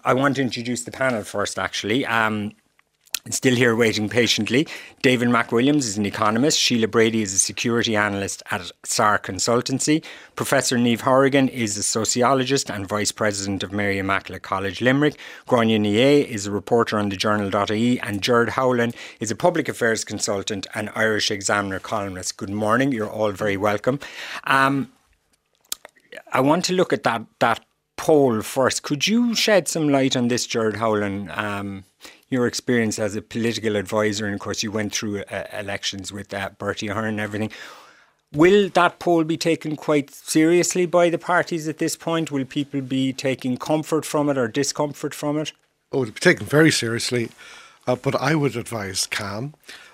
I want to introduce the panel first, actually. Still here waiting patiently. David McWilliams is an economist. Sheila Brady is a security analyst at SAR Consultancy. Professor Niamh Hourigan is a sociologist and Vice President of Mary Immaculate College, Limerick. Gráinne Ní is a reporter on the Journal.ie, and Gerard Howlin is a public affairs consultant and Irish Examiner columnist. Good morning. You're all very welcome. I want to look at that poll first. Could you shed some light on this, Gerard Howlin? Your experience as a political advisor, and of course you went through elections with Bertie Ahern and everything. Will that poll be taken quite seriously by the parties at this point? Will people be taking comfort from it or discomfort from it? Oh, it'll be taken very seriously, but I would advise calm.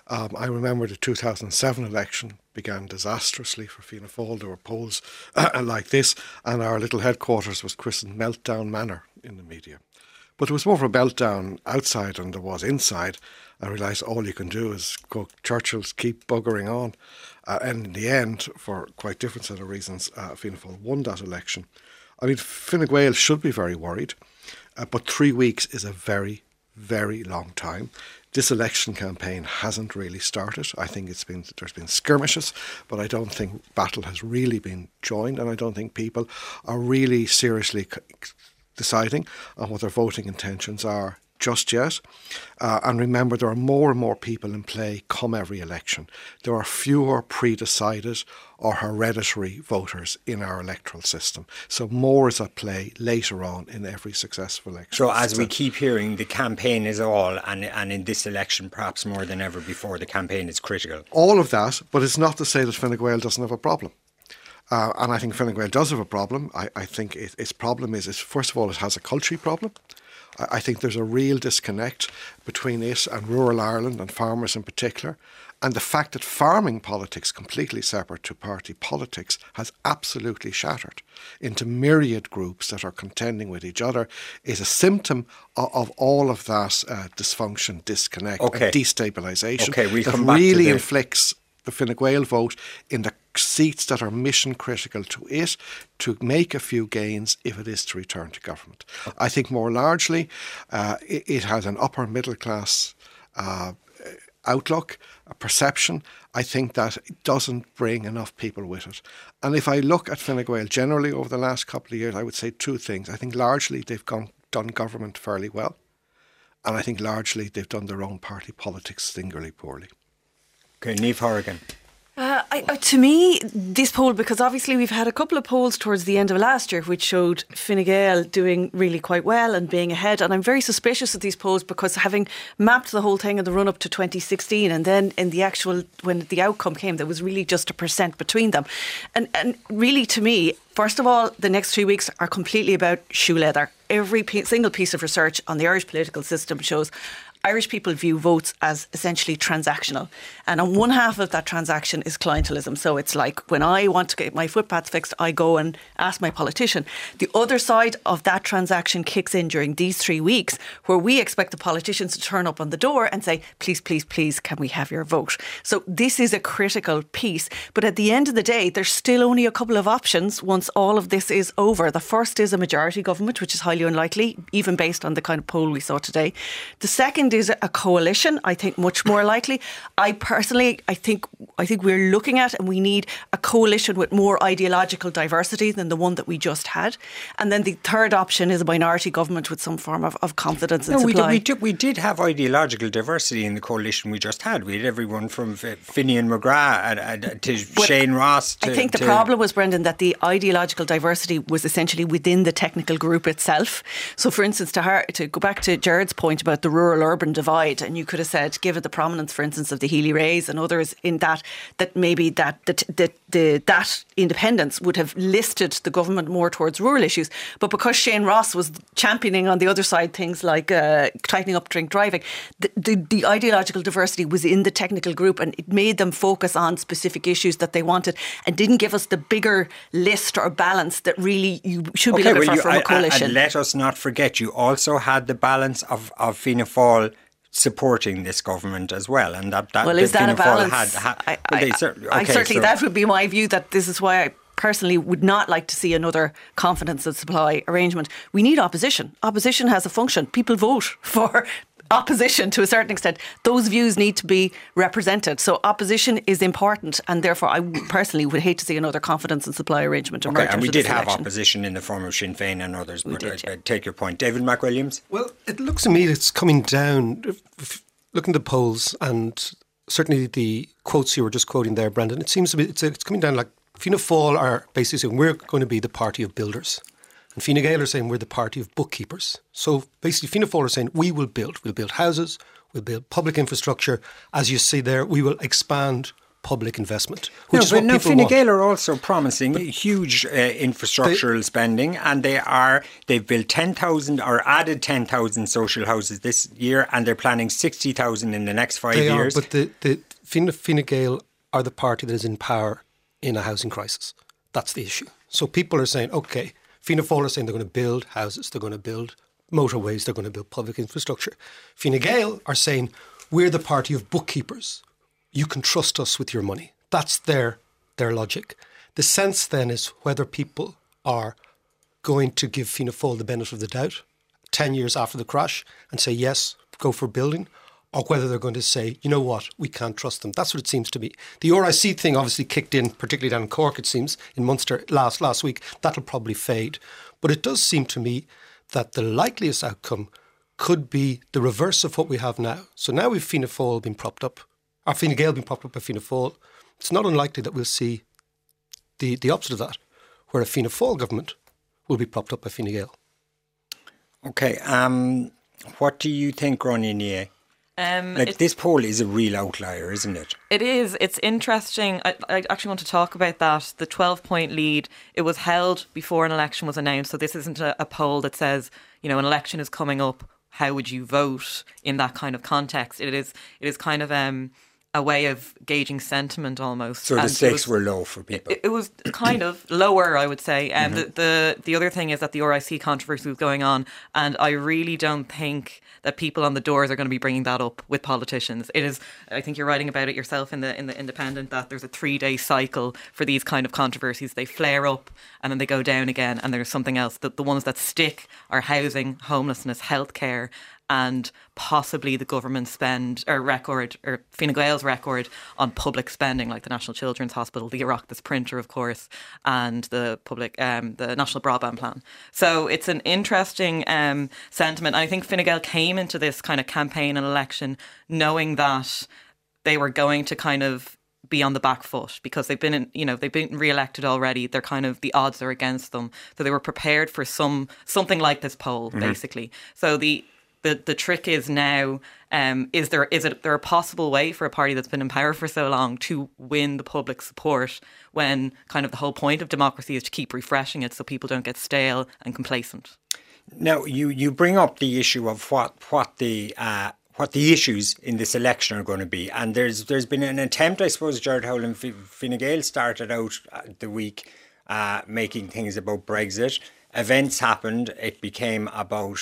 I remember the 2007 election began disastrously for Fianna Fáil. There were polls like this, and our little headquarters was christened Meltdown Manor in the media. But it was more of a meltdown outside than there was inside. I realised all you can do is go Churchill's keep buggering on. And in the end, for quite different set of reasons, Fianna Fáil won that election. I mean, Fine Gael should be very worried, but 3 weeks is a very, very long time. This election campaign hasn't really started. I think there's been skirmishes, but I don't think battle has really been joined, and I don't think people are really seriously deciding on what their voting intentions are just yet. And remember, there are more and more people in play come every election. There are fewer pre-decided or hereditary voters in our electoral system. So more is at play later on in every successful election. So as we keep hearing, the campaign is all, and in this election perhaps more than ever before, the campaign is critical. All of that, but it's not to say that Fine Gael doesn't have a problem. And I think Fine Gael does have a problem. I think its problem is, first of all, it has a culture problem. I think there's a real disconnect between it and rural Ireland and farmers in particular. And the fact that farming politics, completely separate to party politics, has absolutely shattered into myriad groups that are contending with each other is a symptom of all of that dysfunction, disconnect, and destabilisation that really inflicts the Fine Gael vote in the seats that are mission critical to it to make a few gains if it is to return to government. I think more largely it has an upper middle class outlook, a perception. I think that it doesn't bring enough people with it. And if I look at Fine Gael generally over the last couple of years, I would say two things. I think largely they've done government fairly well, and I think largely they've done their own party politics singularly poorly. Okay, Niamh Hourigan. To me, this poll, because obviously we've had a couple of polls towards the end of last year which showed Fine Gael doing really quite well and being ahead, and I'm very suspicious of these polls because having mapped the whole thing in the run-up to 2016 and then in the actual, when the outcome came, there was really just 1% between them. And really, to me, first of all, the next 3 weeks are completely about shoe leather. Every single piece of research on the Irish political system shows Irish people view votes as essentially transactional. And on one half of that transaction is clientelism. So it's like when I want to get my footpaths fixed, I go and ask my politician. The other side of that transaction kicks in during these 3 weeks where we expect the politicians to turn up on the door and say, please, please, please, can we have your vote? So this is a critical piece. But at the end of the day, there's still only a couple of options once all of this is over. The first is a majority government, which is highly unlikely, even based on the kind of poll we saw today. The second is a coalition, I think much more likely. I think we're looking at, and we need a coalition with more ideological diversity than the one that we just had. And then the third option is a minority government with some form of confidence and supply. We did have ideological diversity in the coalition we just had. We had everyone from Finian McGrath to Shane Ross. I think the problem was, Brendan, that the ideological diversity was essentially within the technical group itself. So, for instance, to go back to Gerard's point about the rural-urban divide, and you could have said, given the prominence, for instance, of the Healy Rays and others in that maybe that independence would have listed the government more towards rural issues. But because Shane Ross was championing on the other side things like tightening up drink driving, the ideological diversity was in the technical group, and it made them focus on specific issues that they wanted and didn't give us the bigger list or balance that really you should be looking for from a coalition. And let us not forget, you also had the balance of Fianna Fáil supporting this government as well, and that well, is that a balance? Certainly that would be my view, that this is why I personally would not like to see another confidence and supply arrangement. We need opposition. Opposition has a function. People vote for opposition to a certain extent. Those views need to be represented. So opposition is important, and therefore I personally would hate to see another confidence and supply arrangement emerge. Okay, and we did have opposition in the form of Sinn Féin and others, but I take your point. David McWilliams? Well, it looks to me it's coming down, looking at the polls and certainly the quotes you were just quoting there, Brendan, it seems to be it's coming down like Fianna Fáil are basically saying we're going to be the party of builders. And Fine Gael are saying we're the party of bookkeepers. So basically Fianna Fáil are saying we'll build houses, we'll build public infrastructure. As you see there, we will expand public investment, which is what people Fine want. Gael are also promising huge infrastructural spending, and they've built 10,000 or added 10,000 social houses this year, and they're planning 60,000 in the next 5 years. But the Fine Gael are the party that is in power in a housing crisis. That's the issue. So people are saying, okay, Fianna Fáil are saying they're going to build houses, they're going to build motorways, they're going to build public infrastructure. Fine Gael are saying we're the party of bookkeepers. You can trust us with your money. That's their logic. The sense then is whether people are going to give Fianna Fáil the benefit of the doubt 10 years after the crash and say, yes, go for building, or whether they're going to say, you know what, we can't trust them. That's what it seems to be. The RIC thing obviously kicked in, particularly down in Cork, it seems, in Munster last week. That'll probably fade. But it does seem to me that the likeliest outcome could be the reverse of what we have now. So now we've Fianna Fáil been propped up, or Fine Gael being propped up by Fianna Fáil. It's not unlikely that we'll see the opposite of that, where a Fianna Fáil government will be propped up by Fine Gael. Okay, what do you think, Gráinne Ní? This poll is a real outlier, isn't it? It is. It's interesting. I actually want to talk about that. The 12-point lead, it was held before an election was announced. So this isn't a poll that says, an election is coming up. How would you vote in that kind of context? It is kind of a way of gauging sentiment almost. So the stakes were low for people. It was kind of lower, I would say. And the other thing is that the RIC controversy was going on, and I really don't think that people on the doors are going to be bringing that up with politicians. It is. I think you're writing about it yourself in the Independent that there's a 3-day cycle for these kind of controversies. They flare up and then they go down again, and there's something else. The ones that stick are housing, homelessness, healthcare, and possibly the government spend or record, or Fine Gael's record on public spending, like the National Children's Hospital, the Oireachtas printer, of course, and the National Broadband Plan. So it's an interesting sentiment. I think Fine Gael came into this kind of campaign and election knowing that they were going to kind of be on the back foot because they've been re-elected already. They're kind of, the odds are against them. So they were prepared for something like this poll, basically. So the trick is now, is there a possible way for a party that's been in power for so long to win the public support when kind of the whole point of democracy is to keep refreshing it so people don't get stale and complacent? Now, you bring up the issue of what the issues in this election are going to be, and there's been an attempt, I suppose, Gerard Howell and Fine Gael started out the week making things about Brexit. Events happened. It became about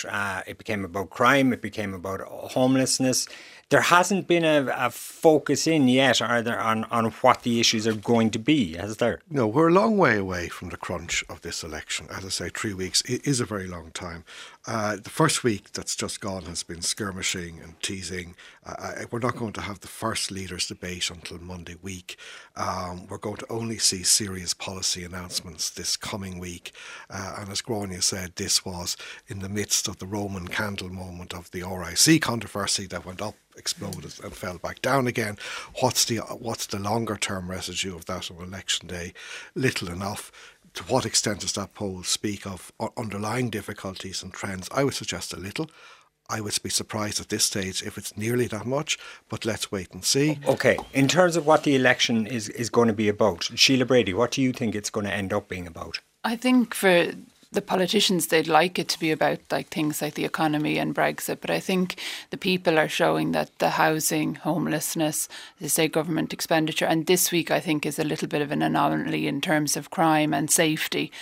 crime. It became about homelessness. There hasn't been a focus in yet, are there, on what the issues are going to be, has there? No, we're a long way away from the crunch of this election. As I say, 3 weeks is a very long time. The first week that's just gone has been skirmishing and teasing. We're not going to have the first leaders' debate until Monday week. We're going to only see serious policy announcements this coming week. And as Gráinne said, this was in the midst of the Roman candle moment of the RIC controversy that went up, exploded and fell back down again. What's the longer term residue of that on election day? Little enough. To what extent does that poll speak of underlying difficulties and trends? I would suggest a little. I would be surprised at this stage if it's nearly that much, but let's wait and see. Okay, in terms of what the election is going to be about, Sheila Brady, what do you think it's going to end up being about? I think for the politicians, they'd like it to be about things like the economy and Brexit, but I think the people are showing that the housing, homelessness, they say government expenditure, and this week I think is a little bit of an anomaly in terms of crime and safety.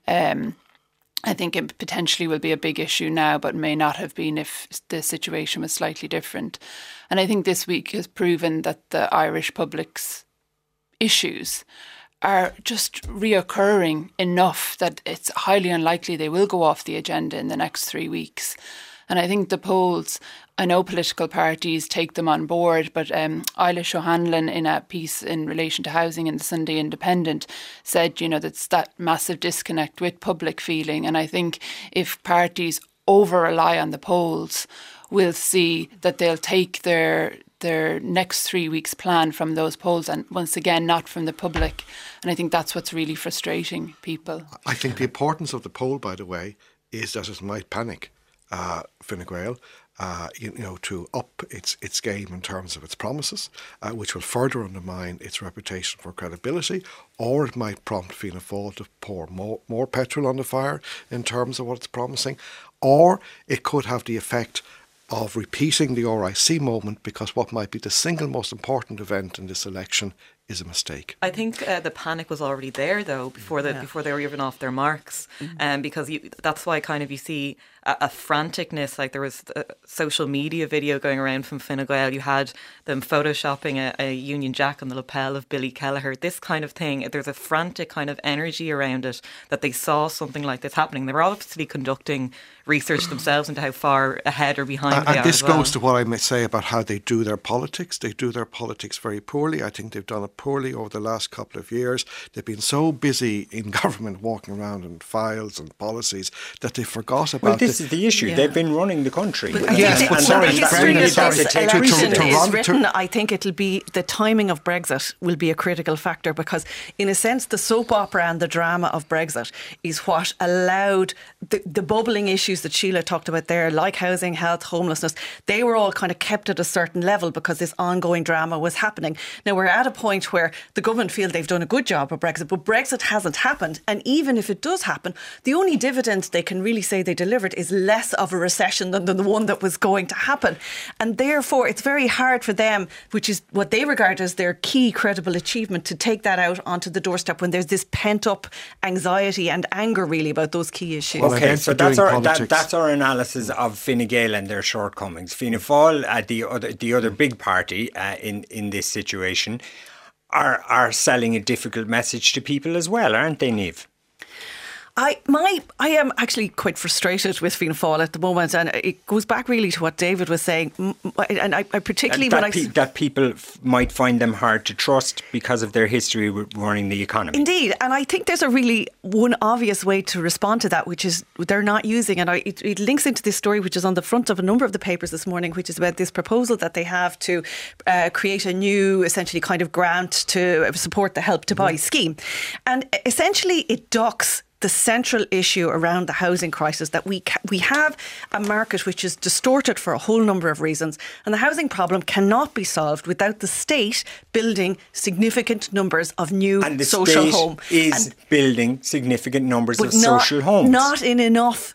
I think it potentially will be a big issue now, but may not have been if the situation was slightly different. And I think this week has proven that the Irish public's issues are just reoccurring enough that it's highly unlikely they will go off the agenda in the next 3 weeks. And I think the polls, I know political parties take them on board, but Eilish O'Hanlon, in a piece in relation to housing in the Sunday Independent, said, that's that massive disconnect with public feeling. And I think if parties over-rely on the polls, we'll see that they'll take their next 3 weeks plan from those polls, and once again not from the public. And I think that's what's really frustrating people. I think the importance of the poll, by the way, is that it might panic Fine Gael, to up its game in terms of its promises, which will further undermine its reputation for credibility, or it might prompt Fianna Fáil to pour more petrol on the fire in terms of what it's promising, or it could have the effect of repeating the RIC moment, because what might be the single most important event in this election is a mistake. I think the panic was already there, though, before they were even off their marks, because that's why kind of you see a franticness. Like there was a social media video going around from Fine Gael. You had them photoshopping a Union Jack on the lapel of Billy Kelleher. This kind of thing. There's a frantic kind of energy around it that they saw something like this happening. They were obviously conducting research themselves into how far ahead or behind they are. And this goes to what I may say about how they do their politics. They do their politics very poorly. I think they've done it poorly over the last couple of years. They've been so busy in government walking around in files and policies that they forgot about. Well, this is the issue. They've been running the country. But the history of this election is written. I think it'll be the timing of Brexit will be a critical factor, because in a sense the soap opera and the drama of Brexit is what allowed the bubbling issues that Sheila talked about there, like housing, health, homelessness. They were all kind of kept at a certain level because this ongoing drama was happening. Now we're at a point where the government feel they've done a good job of Brexit, but Brexit hasn't happened. And even if it does happen, the only dividend they can really say they delivered is less of a recession than the one that was going to happen. And therefore, it's very hard for them, which is what they regard as their key credible achievement, to take that out onto the doorstep when there's this pent-up anxiety and anger really about those key issues. Okay, so that's our analysis of Fine Gael and their shortcomings. Fianna Fáil, the other big party in this situation, are selling a difficult message to people as well, aren't they, Niamh? I am actually quite frustrated with Fianna Fáil at the moment, and it goes back really to what David was saying, and I particularly that people might find them hard to trust because of their history with running the economy. Indeed, and I think there's one obvious way to respond to that, which is they're not using, and it links into this story which is on the front of a number of the papers this morning, which is about this proposal that they have to create a new, essentially, kind of grant to support the Help to Buy scheme, and essentially it ducks the central issue around the housing crisis, that we have a market which is distorted for a whole number of reasons, and the housing problem cannot be solved without the state building significant numbers of new social homes. And the state is building significant numbers of social homes. Not in enough.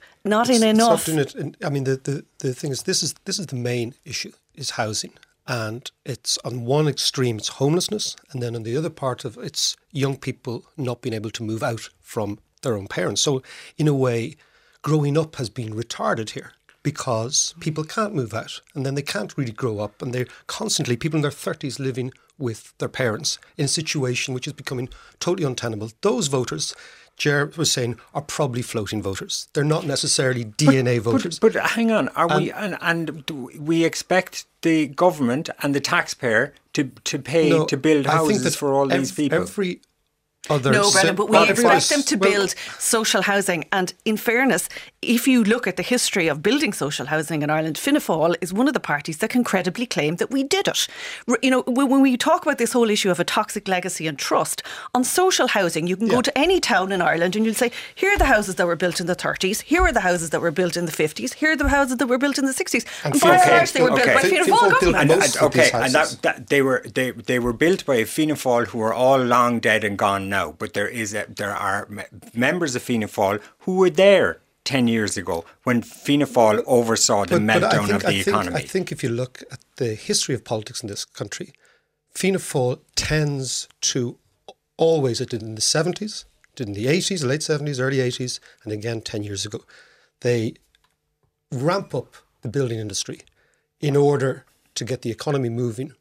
I mean, the thing is, this is the main issue, is housing. And it's on one extreme, it's homelessness, and then on the other part of it's young people not being able to move out from their own parents. So in a way, growing up has been retarded here, because people can't move out, and then they can't really grow up, and they're constantly, people in their 30s living with their parents in a situation which is becoming totally untenable. Those voters, Ger was saying, are probably floating voters. They're not necessarily DNA voters. But hang on, do we expect the government and the taxpayer to pay to build houses for all these people? Brendan, but we expect them to build social housing. And in fairness, if you look at the history of building social housing in Ireland, Fianna Fáil is one of the parties that can credibly claim that we did it. When we talk about this whole issue of a toxic legacy and trust, on social housing, you can go to any town in Ireland and you'll say, here are the houses that were built in the 30s, here are the houses that were built in the 50s, here are the houses that were built in the 60s. And by and large, they were built by Fianna Fáil government. And they were built by Fianna Fáil who are all long dead and gone now. But there are members of Fianna Fáil who were there 10 years ago when Fianna Fáil oversaw the meltdown of the economy. I think if you look at the history of politics in this country, Fianna Fáil tends to always, it did in the 70s, did in the 80s, late 70s, early 80s, and again 10 years ago, they ramp up the building industry in order to get the economy moving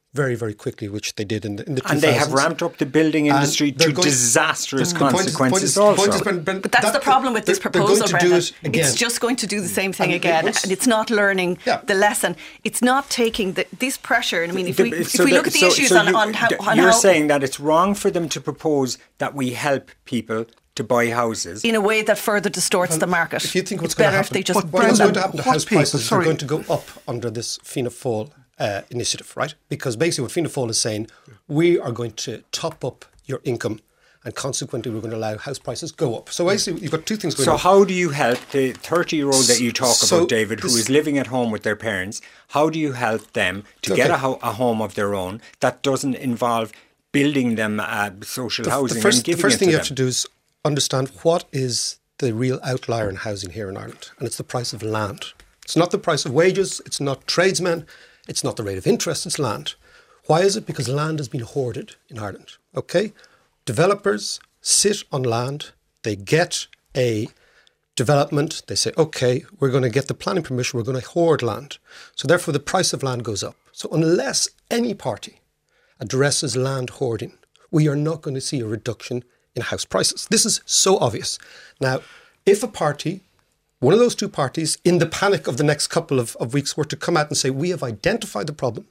very, very quickly, which they did in the 2000s. And they have ramped up the building industry to disastrous consequences also. But that's the problem with this proposal, Brendan. It it's just going to do the same thing again, and it's not learning the lesson. It's not taking this pressure. I mean, if we look at the issues on how... You're saying that it's wrong for them to propose that we help people to buy houses in a way that further distorts the market. If you think what's it's going to better happen, if they just what's going to happen to house prices, they're going to go up under this Fianna Fáil initiative, right? Because basically what Fianna Fáil is saying, we are going to top up your income and consequently we're going to allow house prices go up. So basically you've got two things going on. So how do you help the 30-year-old that you talk about, David, who is living at home with their parents, how do you help them to get a home of their own that doesn't involve building them social housing and giving it to them? The first thing you have to do is understand what is the real outlier in housing here in Ireland, and it's the price of land. It's not the price of wages, it's not tradesmen, it's not the rate of interest, it's land. Why is it? Because land has been hoarded in Ireland, okay? Developers sit on land, they get a development, they say, okay, we're going to get the planning permission, we're going to hoard land. So therefore the price of land goes up. So unless any party addresses land hoarding, we are not going to see a reduction in house prices. This is so obvious. Now, if a party, one of those two parties, in the panic of the next couple of weeks were to come out and say, we have identified the problem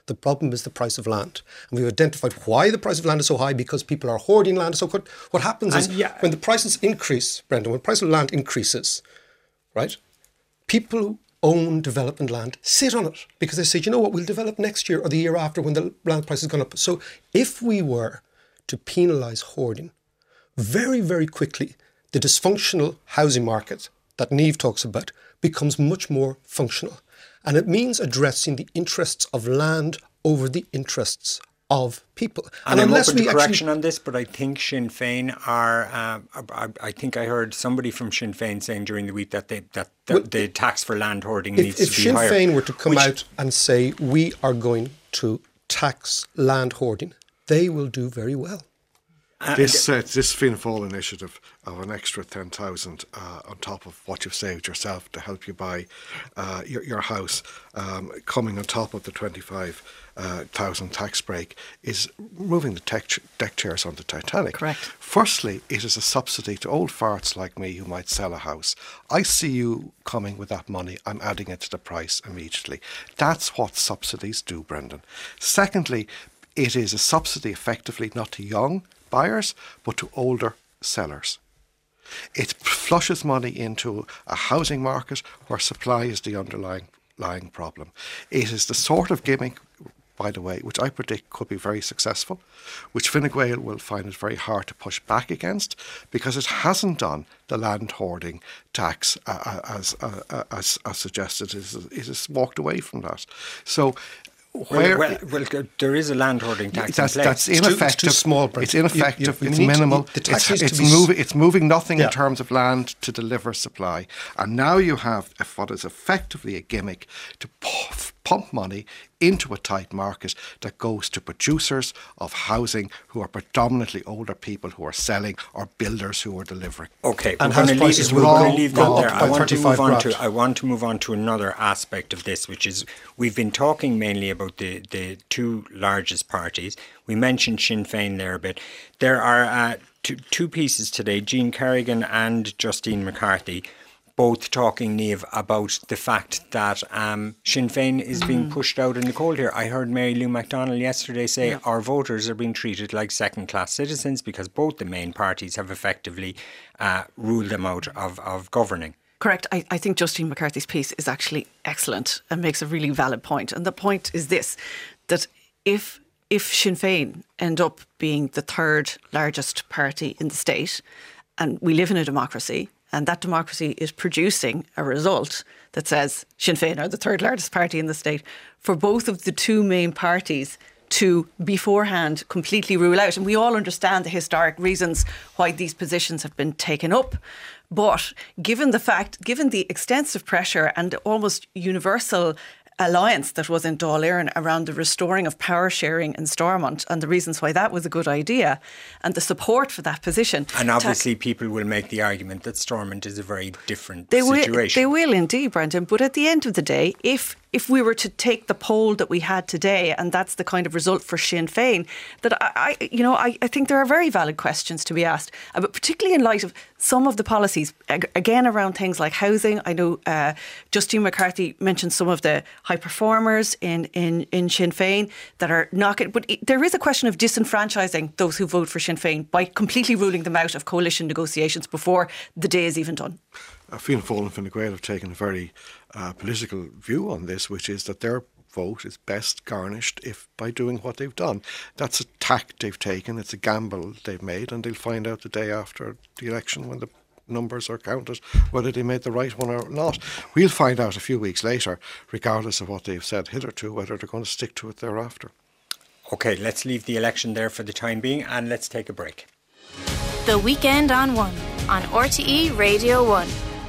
is the price of land. And we've identified why the price of land is so high, because people are hoarding land. So what happens is when the prices increase, Brendan, when the price of land increases, right, people who own development land sit on it because they say, you know what, we'll develop next year or the year after when the land price has gone up. So if we were to penalise hoarding, very, very quickly, the dysfunctional housing market that Niamh talks about becomes much more functional. And it means addressing the interests of land over the interests of people. And I'm open to correction on this, but I think Sinn Féin are... I think I heard somebody from Sinn Féin saying during the week that the tax for land hoarding needs to be higher. If Sinn Féin were to come out and say, we are going to tax land hoarding, they will do very well. This Fianna Fáil initiative of an extra 10,000 on top of what you've saved yourself to help you buy your house, coming on top of the 25,000 tax break, is moving the deck chairs on the Titanic. Correct. Firstly, it is a subsidy to old farts like me who might sell a house. I see you coming with that money, I'm adding it to the price immediately. That's what subsidies do, Brendan. Secondly, it is a subsidy effectively not to young buyers, but to older sellers. It flushes money into a housing market where supply is the underlying problem. It is the sort of gimmick, by the way, which I predict could be very successful, which Fine Gael will find it very hard to push back against, because it hasn't done the land hoarding tax as suggested. It has walked away from that. So well, there is a land hoarding tax in place. That's ineffective. It's too small, it's ineffective. It's minimal. It's moving nothing in terms of land to deliver supply. And now you have what is effectively a gimmick to pump money into a tight market that goes to producers of housing who are predominantly older people who are selling, or builders who are delivering. Okay, and we're going to leave that there. I want to move on to another aspect of this, which is we've been talking mainly about the two largest parties. We mentioned Sinn Féin there a bit. There are two pieces today, Jean Kerrigan and Justine McCarthy, both talking, Niamh, about the fact that Sinn Féin is being pushed out in the cold here. I heard Mary Lou McDonald yesterday say our voters are being treated like second-class citizens because both the main parties have effectively ruled them out of governing. Correct. I think Justine McCarthy's piece is actually excellent and makes a really valid point. And the point is this, that if Sinn Féin end up being the third largest party in the state, and we live in a democracy, and that democracy is producing a result that says Sinn Féin are the third largest party in the state, for both of the two main parties to beforehand completely rule out. And we all understand the historic reasons why these positions have been taken up. But given the extensive pressure and almost universal alliance that was in Dáil Éireann around the restoring of power sharing in Stormont and the reasons why that was a good idea and the support for that position. And obviously people will make the argument that Stormont is a very different situation. They will indeed, Brendan. But at the end of the day, if if we were to take the poll that we had today, and that's the kind of result for Sinn Féin, that I think there are very valid questions to be asked, but particularly in light of some of the policies, again, around things like housing. I know Justine McCarthy mentioned some of the high performers in Sinn Féin that are knocking, but there is a question of disenfranchising those who vote for Sinn Féin by completely ruling them out of coalition negotiations before the day is even done. Fianna Fáil and Fine Gael have taken a very political view on this, which is that their vote is best garnished if by doing what they've done. That's a tack they've taken, it's a gamble they've made, and they'll find out the day after the election when the numbers are counted whether they made the right one or not. We'll find out a few weeks later, regardless of what they've said hitherto, whether they're going to stick to it thereafter. OK, let's leave the election there for the time being and let's take a break. The Weekend on One on RTE Radio 1.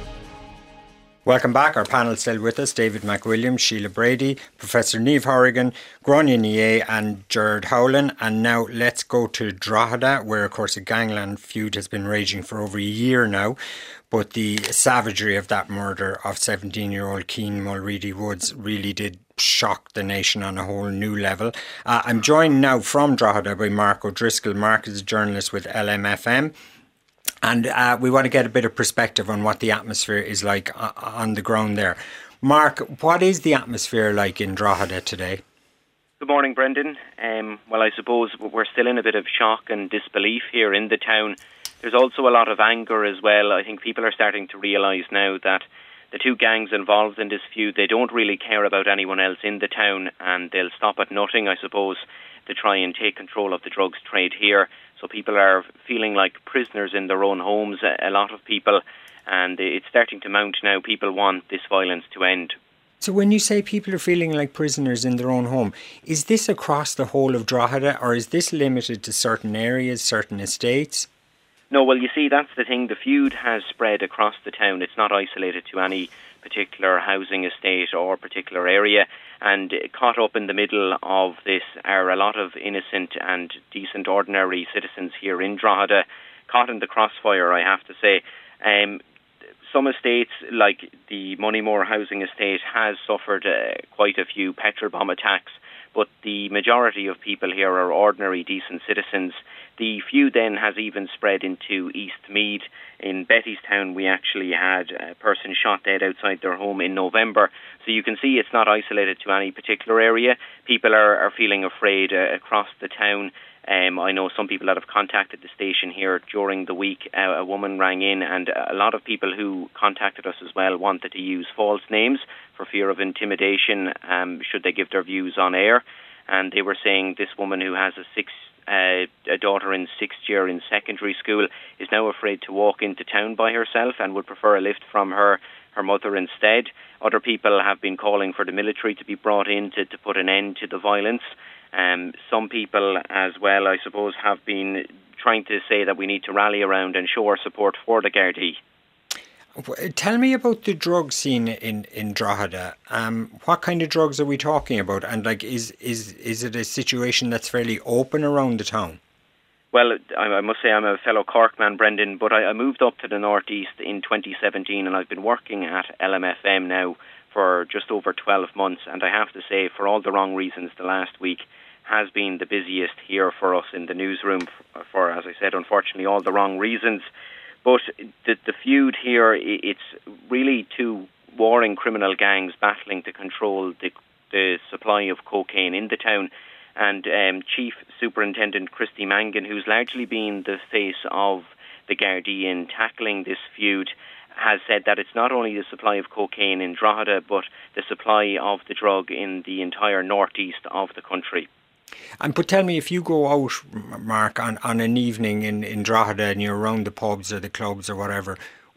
Welcome back. Our panel still with us: David McWilliams, Sheila Brady, Professor Niamh Horrigan, Gráinne Ní Fhé and Gerard Howlin. And now let's go to Drogheda, where of course a gangland feud has been raging for over a year now. But the savagery of that murder of 17-year-old Cian Mulready Woods really did shock the nation on a whole new level. I'm joined now from Drogheda by Mark O'Driscoll. Mark is a journalist with LMFM. And we want to get a bit of perspective on what the atmosphere is like on the ground there. Mark, what is the atmosphere like in Drogheda today? Good morning, Brendan. Well, I suppose we're still in a bit of shock and disbelief here in the town. There's also a lot of anger as well. I think people are starting to realise now that the two gangs involved in this feud, they don't really care about anyone else in the town, and they'll stop at nothing, I suppose, to try and take control of the drugs trade here. So people are feeling like prisoners in their own homes, a lot of people, and it's starting to mount now. People want this violence to end. So when you say people are feeling like prisoners in their own home, is this across the whole of Drogheda, or is this limited to certain areas, certain estates? No, well, you see, that's the thing. The feud has spread across the town. It's not isolated to any particular housing estate or particular area. And caught up in the middle of this are a lot of innocent and decent, ordinary citizens here in Drogheda, caught in the crossfire, I have to say. Some estates, like the Moneymore housing estate, has suffered quite a few petrol bomb attacks, but the majority of people here are ordinary, decent citizens. The feud then has even spread into East Meath. In Bettystown, we actually had a person shot dead outside their home in November. So you can see it's not isolated to any particular area. People are feeling afraid across the town. I know some people that have contacted the station here during the week. A woman rang in, and a lot of people who contacted us as well wanted to use false names for fear of intimidation should they give their views on air. And they were saying this woman who has a daughter in 6th year in secondary school is now afraid to walk into town by herself and would prefer a lift from her mother instead. Other people have been calling for the military to be brought in to put an end to the violence. Some people as well, I suppose, have been trying to say that we need to rally around and show our support for the Gardaí. Tell me about the drug scene in Drogheda. What kind of drugs are we talking about? And is it a situation that's fairly open around the town? Well, I must say I'm a fellow Cork man, Brendan, but I moved up to the northeast in 2017, and I've been working at LMFM now for just over 12 months. And I have to say, for all the wrong reasons, the last week has been the busiest here for us in the newsroom for, as I said, unfortunately, all the wrong reasons. But the feud here, it's really two warring criminal gangs battling to control the supply of cocaine in the town. And Chief Superintendent Christy Mangan, who's largely been the face of the Gardaí in tackling this feud, has said that it's not only the supply of cocaine in Drogheda, but the supply of the drug in the entire northeast of the country. But tell me, if you go out, Mark, on an evening in Drogheda and you're around the pubs or the clubs or whatever,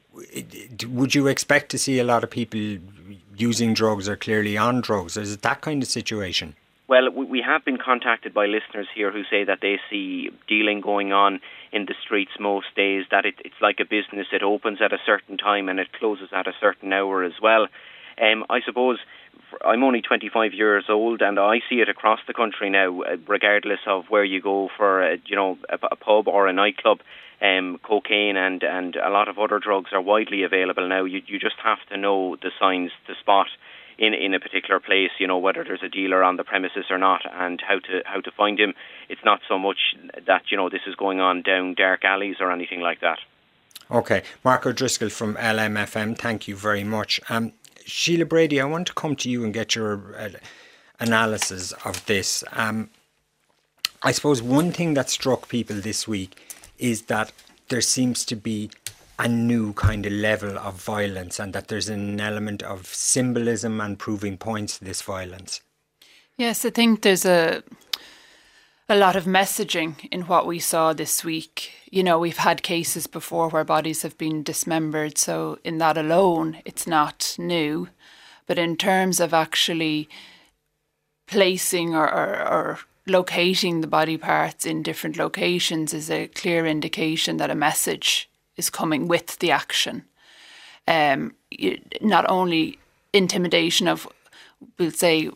would you expect to see a lot of people using drugs or clearly on drugs? Is it that kind of situation? Well, we have been contacted by listeners here who say that they see dealing going on in the streets most days, that it's like a business. It opens at a certain time and it closes at a certain hour as well. I suppose I'm only 25 years old, and I see it across the country now, regardless of where you go for a pub or a nightclub. Cocaine and a lot of other drugs are widely available now. You just have to know the signs to spot in a particular place, whether there's a dealer on the premises or not, and how to find him. It's not so much that, this is going on down dark alleys or anything like that. Okay. Mark O'Driscoll from LMFM, thank you very much. Sheila Brady, I want to come to you and get your analysis of this. I suppose one thing that struck people this week is that there seems to be a new kind of level of violence, and that there's an element of symbolism and proving points to this violence. Yes, I think there's a lot of messaging in what we saw this week. We've had cases before where bodies have been dismembered, so in that alone, it's not new. But in terms of actually placing or locating the body parts in different locations is a clear indication that a message is coming with the action. Not only intimidation of, we'll say,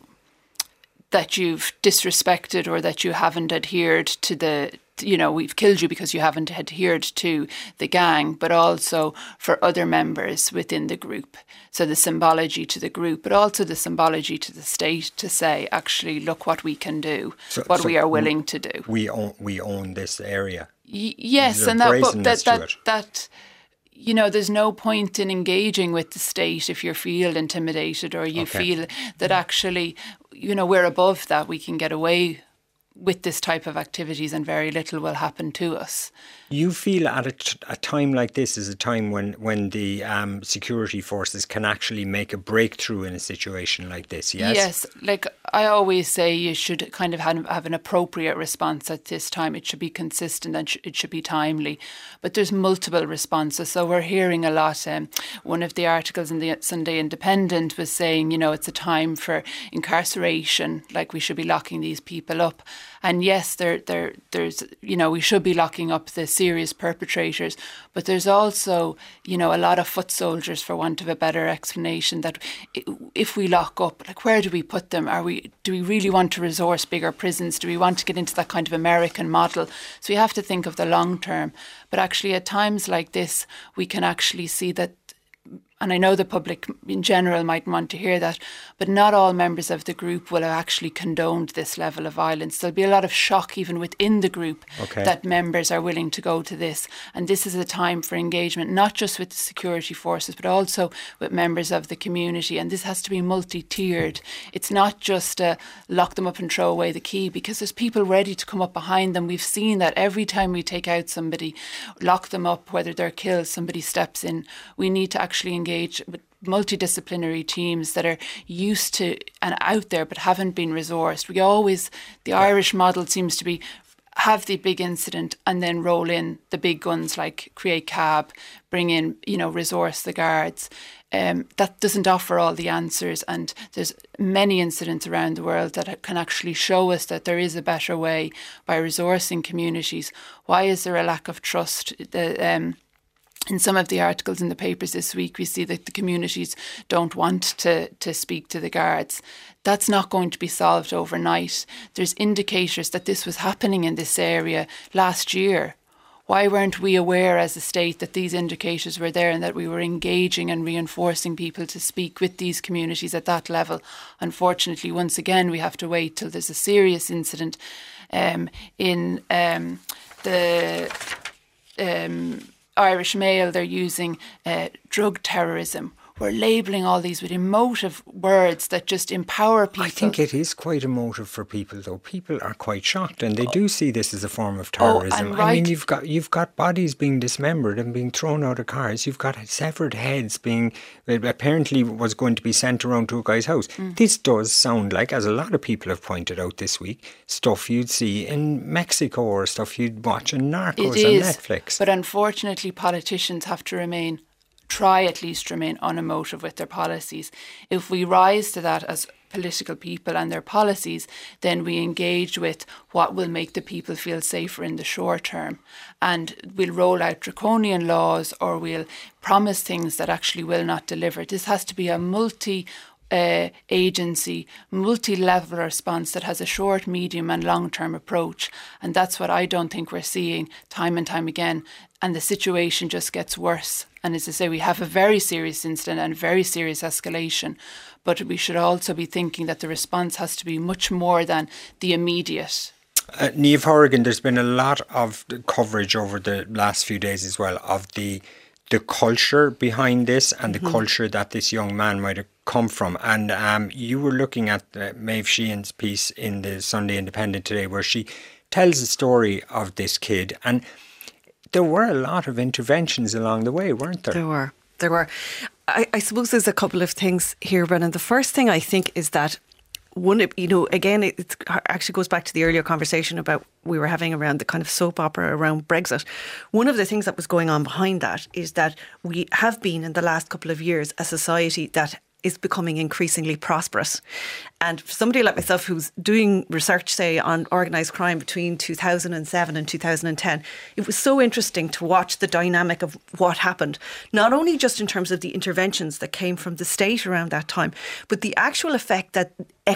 that you've disrespected or that you haven't adhered to we've killed you because you haven't adhered to the gang, but also for other members within the group. So the symbology to the group, but also the symbology to the state to say, actually, look what we can do, what we are willing to do. We own this area. Yes, and that there's no point in engaging with the state if you feel intimidated or you feel that actually, we're above that. We can get away with this type of activities and very little will happen to us. You feel at a time like this is a time when the security forces can actually make a breakthrough in a situation like this, yes? Yes, like I always say, you should kind of have an appropriate response at this time. It should be consistent and it should be timely. But there's multiple responses. So we're hearing a lot. One of the articles in the Sunday Independent was saying, it's a time for incarceration, like we should be locking these people up. And yes, there's we should be locking up the serious perpetrators, but there's also, a lot of foot soldiers, for want of a better explanation, that if we lock up, like, where do we put them? Do we really want to resource bigger prisons? Do we want to get into that kind of American model? So we have to think of the long term. But actually at times like this, we can actually see that, and I know the public in general mightn't want to hear that, but not all members of the group will have actually condoned this level of violence. There'll be a lot of shock even within the group that members are willing to go to this. And this is a time for engagement, not just with the security forces, but also with members of the community. And this has to be multi-tiered. It's not just lock them up and throw away the key, because there's people ready to come up behind them. We've seen that every time we take out somebody, lock them up, whether they're killed, somebody steps in. We need to actually engage with multidisciplinary teams that are used to and out there but haven't been resourced. The Irish model seems to be have the big incident and then roll in the big guns, like create CAB, bring in, resource the guards. That doesn't offer all the answers, and there's many incidents around the world that can actually show us that there is a better way by resourcing communities. Why is there a lack of trust? In some of the articles in the papers this week, we see that the communities don't want to speak to the guards. That's not going to be solved overnight. There's indicators that this was happening in this area last year. Why weren't we aware as a state that these indicators were there and that we were engaging and reinforcing people to speak with these communities at that level? Unfortunately, once again, we have to wait till there's a serious incident in the Irish Mail. They're using drug terrorism. We're labelling all these with emotive words that just empower people. I think it is quite emotive for people, though. People are quite shocked, and they do see this as a form of terrorism. I mean, you've got bodies being dismembered and being thrown out of cars. You've got severed heads being apparently was going to be sent around to a guy's house. This does sound like, as a lot of people have pointed out this week, stuff you'd see in Mexico or stuff you'd watch in Narcos on Netflix. But unfortunately, politicians have to try at least remain unemotive with their policies. If we rise to that as political people and their policies, then we engage with what will make the people feel safer in the short term. And we'll roll out draconian laws or we'll promise things that actually will not deliver. This has to be a multi-agency, multi-level response that has a short, medium and long-term approach. And that's what I don't think we're seeing time and time again. And the situation just gets worse. And as I say, we have a very serious incident and very serious escalation. but we should also be thinking that the response has to be much more than the immediate. Niamh Horrigan, there's been a lot of coverage over the last few days as well of the culture behind this and the culture that this young man might have come from. And you were looking at Maeve Sheehan's piece in the Sunday Independent today, where she tells the story of this kid. And there were a lot of interventions along the way, weren't there? There were. I suppose there's a couple of things here, Brennan. The first thing I think is that again, it actually goes back to the earlier conversation about we were having around the kind of soap opera around Brexit. One of the things that was going on behind that is that we have been in the last couple of years a society that is becoming increasingly prosperous. And for somebody like myself who's doing research, say, on organised crime between 2007 and 2010, it was so interesting to watch the dynamic of what happened, not only just in terms of the interventions that came from the state around that time, but the actual effect that the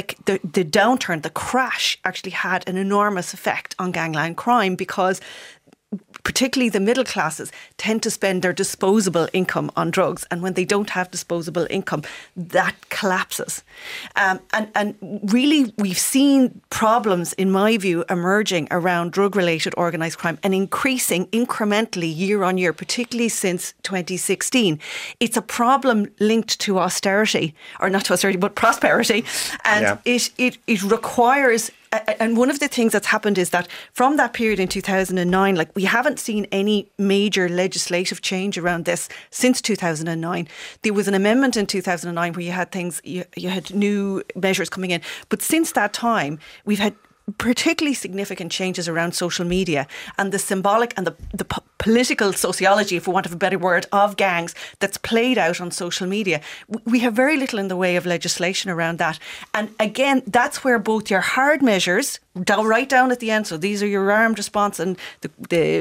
downturn, the crash actually had an enormous effect on gangland crime, because particularly the middle classes tend to spend their disposable income on drugs, and when they don't have disposable income, that collapses. And really, we've seen problems, in my view, emerging around drug-related organised crime and increasing incrementally year on year, particularly since 2016. It's a problem linked to austerity, or not to austerity, but prosperity, and it requires. And one of the things that's happened is that from that period in 2009, like, we haven't seen any major legislative change around this since 2009. There was an amendment in 2009 where you had things, you had new measures coming in. But since that time, we've had particularly significant changes around social media and the symbolic and the political sociology, for want of a better word, of gangs that's played out on social media. We have very little in the way of legislation around that. And again, that's where both your hard measures, right down at the end, so these are your armed response and the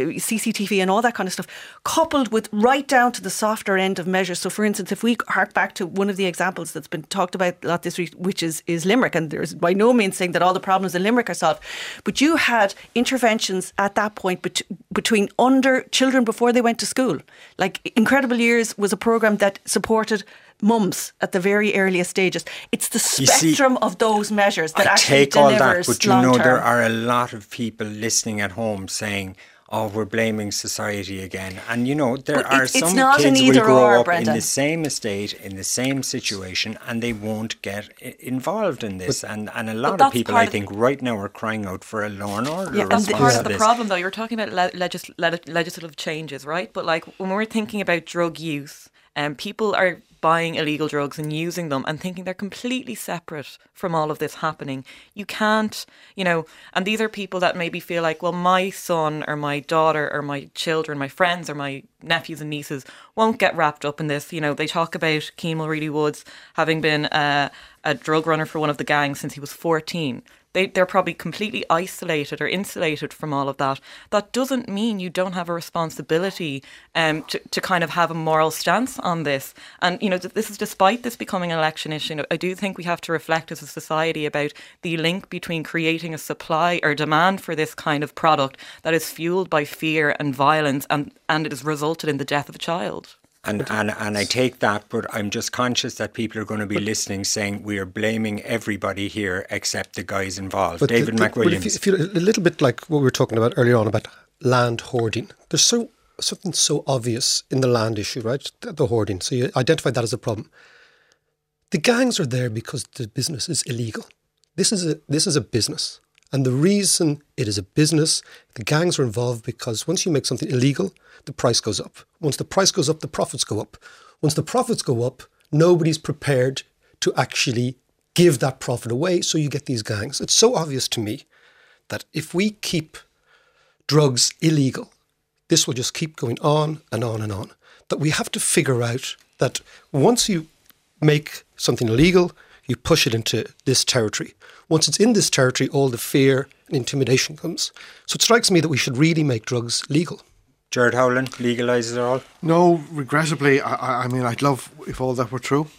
CCTV and all that kind of stuff, coupled with right down to the softer end of measures. So for instance, if we hark back to one of the examples that's been talked about a lot this week, which is Limerick, and there's by no means saying that all the problems in Limerick are solved, but you had interventions at that point between children before they went to school. Like Incredible Years was a programme that supported mums at the very earliest stages. It's the spectrum of those measures that actually delivers long term. I take all that, but you know, there are a lot of people listening at home saying, oh, we're blaming society again. And, you know, there are some kids will grow up in the same estate, in the same situation, and they won't get involved in this. And a lot of people, I think, right now are crying out for a law and order response to this. Part of the problem, though, you're talking about legislative changes, right? But, like, when we're thinking about drug use, people are buying illegal drugs and using them and thinking they're completely separate from all of this happening. You can't, you know, and these are people that maybe feel like, well, my son or my daughter or my children, my friends or my nephews and nieces won't get wrapped up in this. You know, they talk about Cian Mulready Woods having been a drug runner for one of the gangs since he was 14. They're probably completely isolated or insulated from all of that. That doesn't mean you don't have a responsibility to kind of have a moral stance on this. And, you know, this is despite this becoming an election issue. I do think we have to reflect as a society about the link between creating a supply or demand for this kind of product that is fueled by fear and violence, and it has resulted in the death of a child. And I take that, but I'm just conscious that people are going to be listening saying we are blaming everybody here except the guys involved. But David McWilliams. If you a little bit like what we were talking about earlier on about land hoarding. There's something so obvious in the land issue, right? The hoarding. So you identify that as a problem. The gangs are there because the business is illegal. This is a business. And the reason it is a business, the gangs are involved because once you make something illegal, the price goes up. Once the price goes up, the profits go up. Once the profits go up, nobody's prepared to actually give that profit away, so you get these gangs. It's so obvious to me that if we keep drugs illegal, this will just keep going on and on and on. That we have to figure out that once you make something illegal, you push it into this territory. Once it's in this territory, all the fear and intimidation comes. So it strikes me that we should really make drugs legal. Gerard Howland, legalise it all? No, regrettably, I mean, I'd love if all that were true.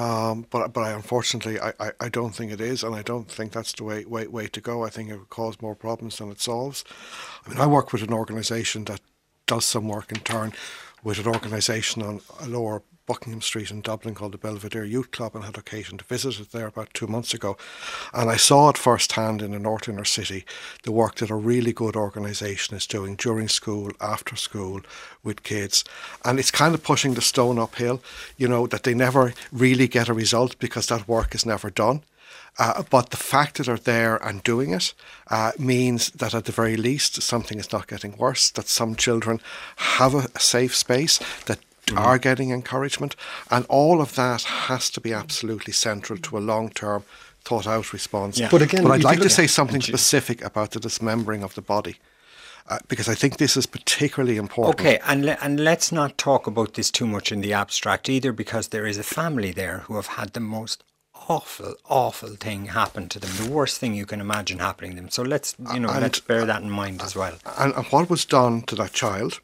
But I unfortunately, I don't think it is, and I don't think that's the way to go. I think it would cause more problems than it solves. I mean, I work with an organisation that does some work in turn with an organisation on a lower Buckingham Street in Dublin called the Belvedere Youth Club, and had occasion to visit it there about 2 months ago. And I saw it firsthand in the North Inner City, the work that a really good organisation is doing during school, after school, with kids. And it's kind of pushing the stone uphill, you know, that they never really get a result because that work is never done. But the fact that they're there and doing it means that at the very least something is not getting worse, that some children have a safe space, that are getting encouragement, and all of that has to be absolutely central to a long-term, thought-out response. Yeah. But again, I'd like to say something specific about the dismembering of the body. Because I think this is particularly important. Okay, and let's not talk about this too much in the abstract either, because there is a family there who have had the most awful thing happen to them, the worst thing you can imagine happening to them. So let's bear that in mind as well. And what was done to that child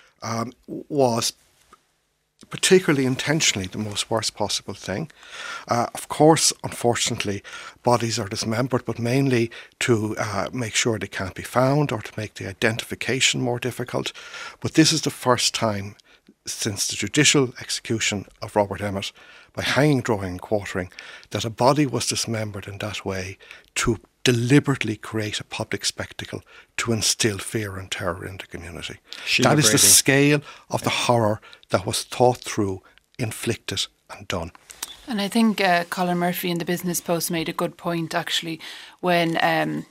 was particularly intentionally the most worst possible thing. Of course, unfortunately, bodies are dismembered, but mainly to make sure they can't be found or to make the identification more difficult. But this is the first time since the judicial execution of Robert Emmet by hanging, drawing and quartering that a body was dismembered in that way to deliberately create a public spectacle to instill fear and terror in the community. That is the scale of the horror that was thought through, inflicted and done. And I think Colin Murphy in the Business Post made a good point actually when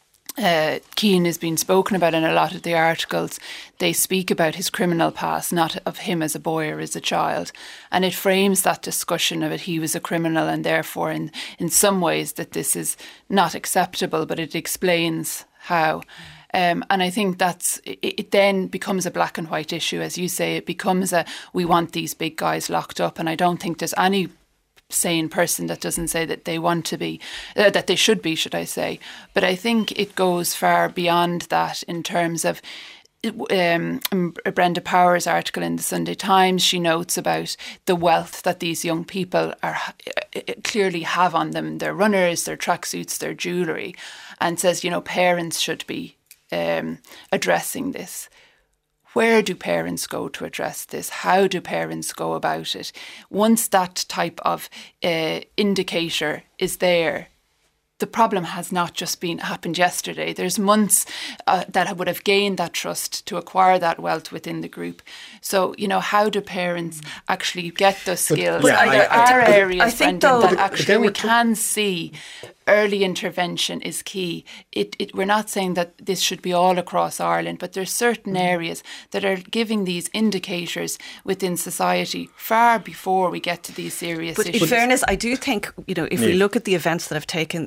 Cian has been spoken about in a lot of the articles. They speak about his criminal past, not of him as a boy or as a child. And it frames that discussion of it. He was a criminal and therefore in some ways that this is not acceptable, but it explains how. And I think it then becomes a black and white issue. As you say, it becomes we want these big guys locked up. And I don't think there's any sane person that doesn't say that they want to be, that they should be, should I say. But I think it goes far beyond that in terms of Brenda Power's article in the Sunday Times. She notes about the wealth that these young people clearly have on them, their runners, their tracksuits, their jewellery, and says, parents should be addressing this. Where do parents go to address this? How do parents go about it? Once that type of indicator is there, the problem has not just happened yesterday. There's months that would have gained that trust to acquire that wealth within the group. So, how do parents actually get those skills? There are areas, Brendan, that actually we can see early intervention is key. We're not saying that this should be all across Ireland, but there's certain areas that are giving these indicators within society far before we get to these serious issues. But in fairness, I do think, if we look at the events that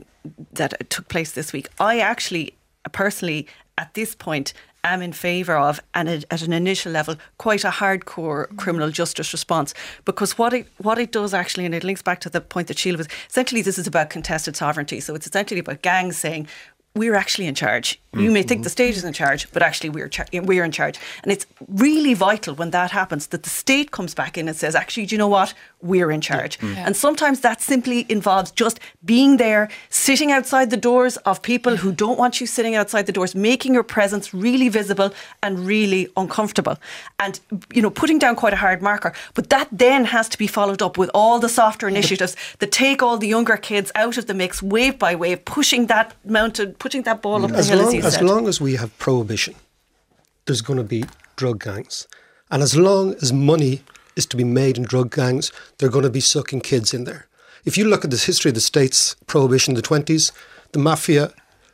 took place this week, I actually personally at this point am in favour of, and at an initial level, quite a hardcore criminal justice response. Because what it does actually, and it links back to the point that Sheila was, essentially this is about contested sovereignty. So it's essentially about gangs saying, we're actually in charge. You may think the state is in charge, but actually we're in charge. And it's really vital when that happens that the state comes back in and says, actually, do you know what? We're in charge. And sometimes that simply involves just being there, sitting outside the doors of people who don't want you sitting outside the doors, making your presence really visible and really uncomfortable. And, putting down quite a hard marker. But that then has to be followed up with all the softer initiatives that take all the younger kids out of the mix, wave by wave, pushing that ball up the hill, as long as we have prohibition, there's going to be drug gangs. And as long as money is to be made in drug gangs, they're going to be sucking kids in there. If you look at the history of the state's prohibition in the 20s, the mafia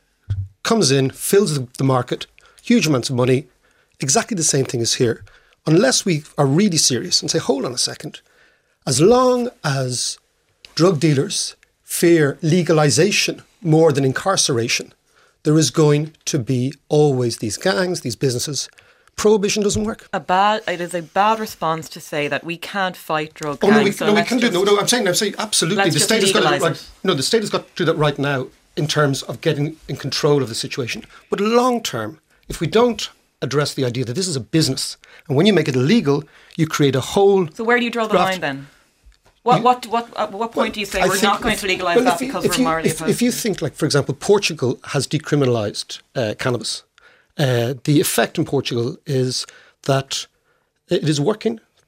comes in, fills the market, huge amounts of money, exactly the same thing as here. Unless we are really serious and say, hold on a second, as long as drug dealers fear legalisation more than incarceration, there is going to be always these gangs, these businesses. Prohibition doesn't work. It is a bad response to say that we can't fight drug gangs. We can do. No, I'm saying absolutely. The state has got to do that right. No, the state has got to do that right now in terms of getting in control of the situation. But long term, if we don't address the idea that this is a business, and when you make it illegal, you create a whole. So where do you draw the line then? At what point do you say we're not going to legalise that because we're morally opposed? If you think, like, for example, Portugal has decriminalised cannabis, the effect in Portugal is that it is working.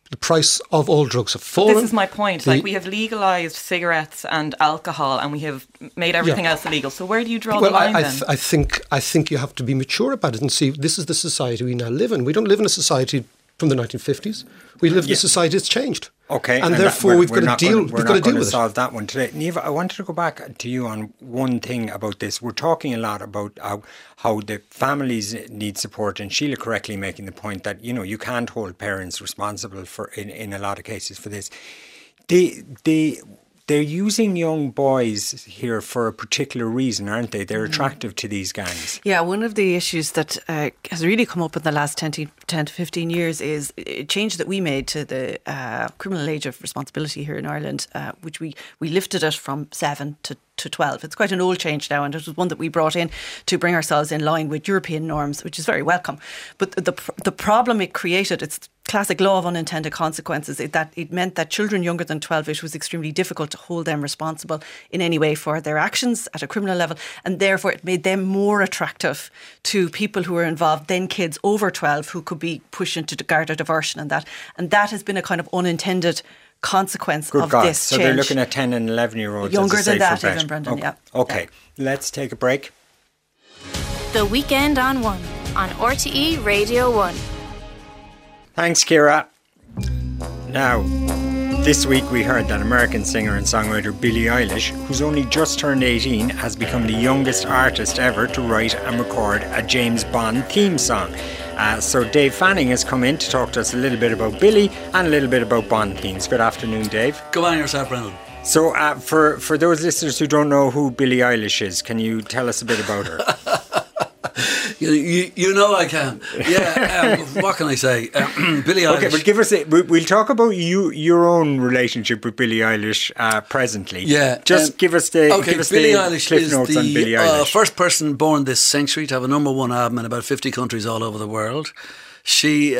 The price of all drugs have fallen. This is my point. Like, we have legalised cigarettes and alcohol, and we have made everything else illegal. So where do you draw the line then? I think you have to be mature about it and see this is the society we now live in. We don't live in a society from the 1950s. We live in a society that's changed. Okay, and therefore we've got to deal. We're not going to solve that one today. Niamh, I wanted to go back to you on one thing about this. We're talking a lot about how the families need support, and Sheila correctly making the point that you can't hold parents responsible for in a lot of cases for this. They're using young boys here for a particular reason, aren't they? They're attractive to these gangs. Yeah, one of the issues that has really come up in the last 10 to 15 years is a change that we made to the criminal age of responsibility here in Ireland, which we lifted it from 7 to 12. It's quite an old change now, and it was one that we brought in to bring ourselves in line with European norms, which is very welcome. But the problem it created, it's classic law of unintended consequences, that it meant that children younger than 12, it was extremely difficult to hold them responsible in any way for their actions at a criminal level, and therefore it made them more attractive to people who were involved than kids over 12 who could be pushed into the Garda diversion and that has been a kind of unintended consequence of this so change. They're looking at 10 and 11-year-olds younger as a than that bet. even, Brendan. Okay. Okay, let's take a break. The Weekend on One on RTE Radio 1. Thanks, Ciara. Now, this week we heard that American singer and songwriter Billie Eilish, who's only just turned 18, has become the youngest artist ever to write and record a James Bond theme song. So Dave Fanning has come in to talk to us a little bit about Billie and a little bit about Bond themes. Good afternoon, Dave. Go on yourself, Brendan. So for those listeners who don't know who Billie Eilish is, can you tell us a bit about her? You know I can. Yeah, what can I say? Billie Eilish. Okay, but give us we'll talk about your own relationship with Billie Eilish presently. Yeah. Just give us the Billie Eilish cliff notes on Billie Eilish. First person born this century to have a #1 album in about 50 countries all over the world. She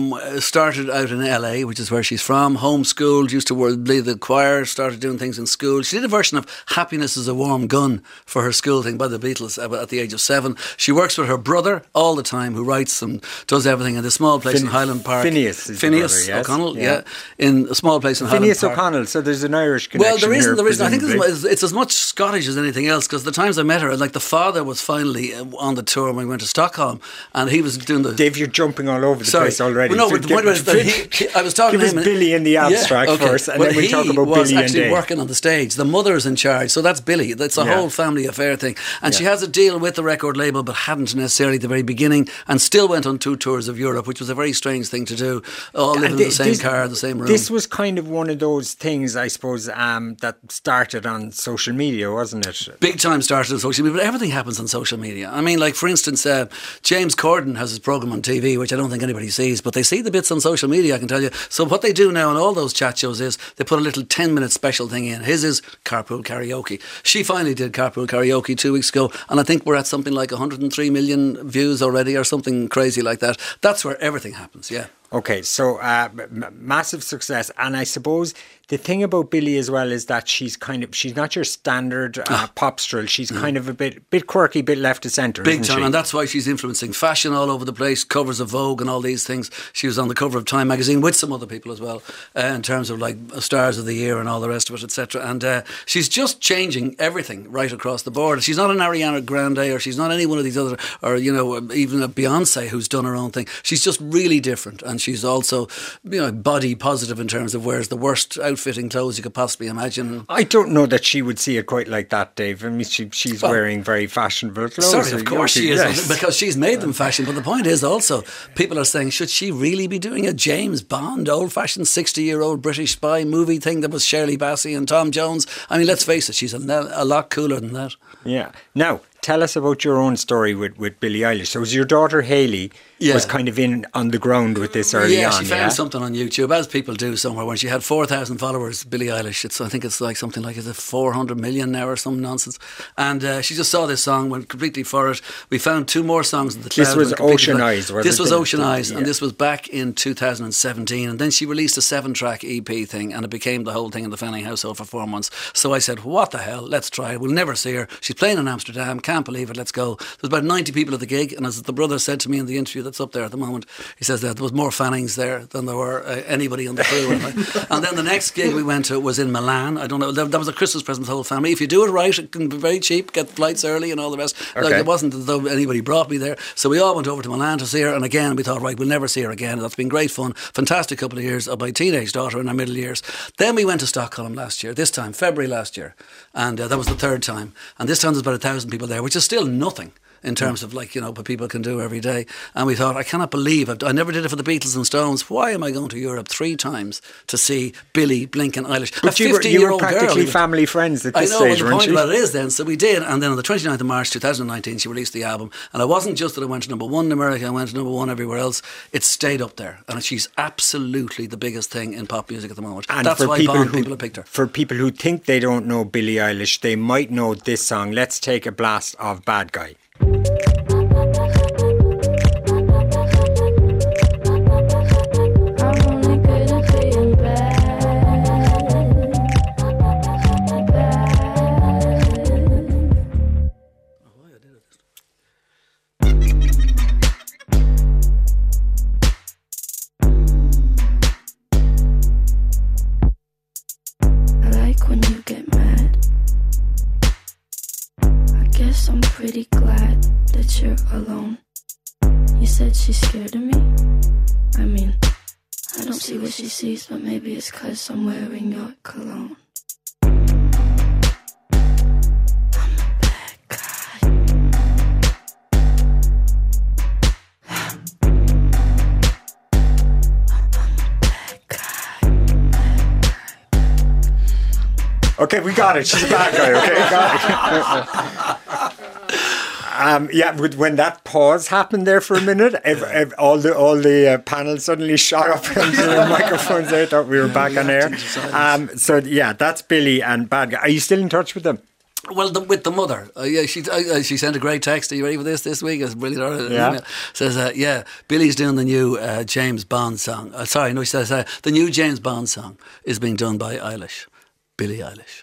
started out in LA, which is where she's from, homeschooled, used to lead the choir, started doing things in school. She did a version of Happiness is a Warm Gun for her school thing by the Beatles at the age of 7. She works with her brother all the time, who writes and does everything in the small place in Highland Park. Phineas O'Connell, in a small place in Phineas Highland Park. O'Connell, so there's an Irish connection. Well, there isn't. I think presumably. it's as much Scottish as anything else, because the times I met her, like the father was finally on the tour when we went to Stockholm, and he was doing the... Dave, you're jumping all over the place already. Well, no, but the point was that I was talking to him. Give us Billie in the abstract first, and then we talk about Billie and Dave. He was actually working on the stage. The mother's in charge, so that's Billie. That's a whole family affair thing. And she has a deal with the record label, but hadn't necessarily at the very beginning, and still went on 2 tours of Europe, which was a very strange thing to do. All living in the same car, the same room. This was kind of one of those things, I suppose, that started on social media, wasn't it? Big time started on social media, but everything happens on social media. I mean, like, for instance, James Corden has his programme on TV, which I don't think anybody sees, but they see the bits on social media, I can tell you. So what they do now on all those chat shows is they put a little 10-minute special thing in. His is Carpool Karaoke. She finally did Carpool Karaoke 2 weeks ago, and I think we're at something like 103 million views already, or something crazy like that. That's where everything happens, yeah. Okay, so massive success, and I suppose the thing about Billie as well is that she's not your standard popstrel. She's kind of a bit quirky, bit left of centre, big time, she? And that's why she's influencing fashion all over the place, covers of Vogue and all these things. She was on the cover of Time magazine with some other people as well, in terms of like Stars of the Year and all the rest of it, etc. And she's just changing everything right across the board. She's not an Ariana Grande, or she's not any one of these other, or even a Beyonce who's done her own thing. She's just really different, and she's also body positive in terms of wears the worst outfitting clothes you could possibly imagine. I don't know that she would see it quite like that, Dave. I mean, she's wearing very fashionable clothes. Sorry, of course she is, because she's made them fashion. But the point is also, people are saying, should she really be doing a James Bond, old-fashioned 60-year-old British spy movie thing that was Shirley Bassey and Tom Jones? I mean, let's face it, she's a lot cooler than that. Yeah. Now, tell us about your own story with Billie Eilish. So was your daughter Hayley was kind of in on the ground with this early on? Yeah, she found something on YouTube, as people do somewhere, when she had 4,000 followers, Billie Eilish. I think it's like something like, is it 400 million now or some nonsense? And she just saw this song, went completely for it. We found 2 more songs in the cloud. This was Ocean Eyes, wasn't it? This was Ocean Eyes, and this was back in 2017. And then she released a 7-track EP thing, and it became the whole thing in the Fanning household for 4 months. So I said, what the hell, let's try it. We'll never see her. She's playing in Amsterdam. can't believe it, let's go. There was about 90 people at the gig, and as the brother said to me in the interview that's up there at the moment, he says that there was more Fannings there than there were anybody on the crew. And then the next gig we went to was in Milan. I don't know, that was a Christmas present for the whole family. If you do it right, it can be very cheap, get flights early and all the rest. Okay. Like, it wasn't as though anybody brought me there. So we all went over to Milan to see her, and again we thought, right, we'll never see her again. That's been great fun, fantastic couple of years of my teenage daughter in her middle years. Then we went to Stockholm last year, this time, February last year, and that was the third time. And this time there's about 1,000 people there, which is still nothing in terms of, like, you know, what people can do every day. And we thought, I cannot believe I never did it for the Beatles and Stones. Why am I going to Europe 3 times to see Billy, Blink and Eilish? But you were practically family friends at this stage, weren't you? I know, the point about it is then, so we did. And then on the 29th of March 2019 she released the album, and it wasn't just that it went to number 1 in America, I went to number 1 everywhere else. It stayed up there, and she's absolutely the biggest thing in pop music at the moment. And that's for why people people have picked her. For people who think they don't know Billie Eilish, they might know this song. Let's take a blast of Bad Guy. I'm pretty glad that you're alone. You said she's scared of me. I mean, I don't see what she sees, but maybe it's 'cause I'm wearing your cologne. Okay, we got it. She's a bad guy, okay? Got it. Yeah, when that pause happened there for a minute, all the panels suddenly shot up into the microphones. I thought we were back on air. So, yeah, that's Billy and Bad Guy. Are you still in touch with them? Well, with the mother, she sent a great text. Are you ready for this week? It's brilliant. Yeah. Says, Billy's doing the new James Bond song. She says the new James Bond song is being done by Eilish. Billie Eilish.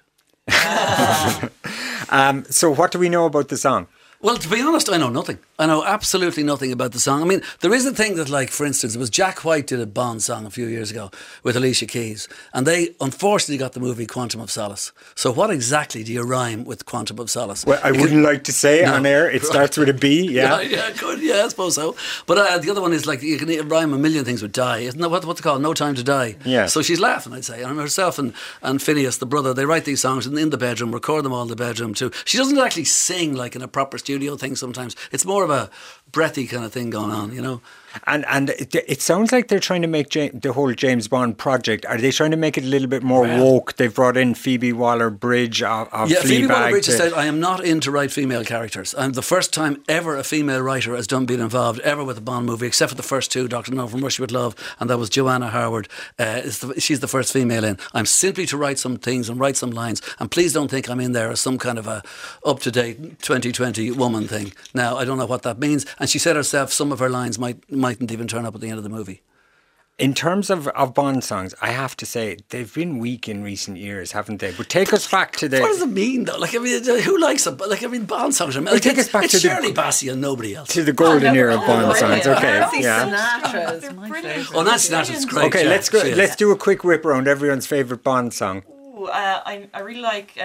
So what do we know about the song? Well, to be honest, I know nothing. I know absolutely nothing about the song. I mean, there is a thing that, like, for instance, it was Jack White did a Bond song a few years ago with Alicia Keys, and they unfortunately got the movie Quantum of Solace. So what exactly do you rhyme with Quantum of Solace? Well, I wouldn't like to say it on air. It starts with a B, yeah. Yeah, good. Yeah, I suppose so. But the other one is, like, you can rhyme a million things with die. Isn't that what's it called? No Time to Die. Yeah. So she's laughing, I'd say. And herself and Phineas, the brother, they write these songs in the bedroom, record them all in the bedroom too. She doesn't actually sing like in a proper studio thing sometimes. It's more of a breathy kind of thing going on, you know. And it sounds like they're trying to make the whole James Bond project. Are they trying to make it a little bit more woke? They've brought in Phoebe Waller-Bridge of Fleabag. Phoebe Waller-Bridge said, I am not in to write female characters. I'm the first time ever a female writer has been involved ever with a Bond movie, except for the first two, Dr. No From Russia With Love, and that was Joanna Howard. She's the first female in. I'm simply to write some things and write some lines, and please don't think I'm in there as some kind of a up-to-date 2020 woman thing. Now, I don't know what that means. And she said herself, some of her lines mightn't even turn up at the end of the movie. In terms of Bond songs, I have to say they've been weak in recent years, haven't they? But take us back to the... What does it mean, though? Like, I mean, who likes it? Like, I mean, Bond songs are... Like, take us back it's to Shirley Bassey and nobody else. To the golden era of Bond songs, okay. Nancy Sinatra is my favourite. Oh, Nancy Sinatra's great. Okay, let's do a quick whip around everyone's favourite Bond song. Ooh, I really like...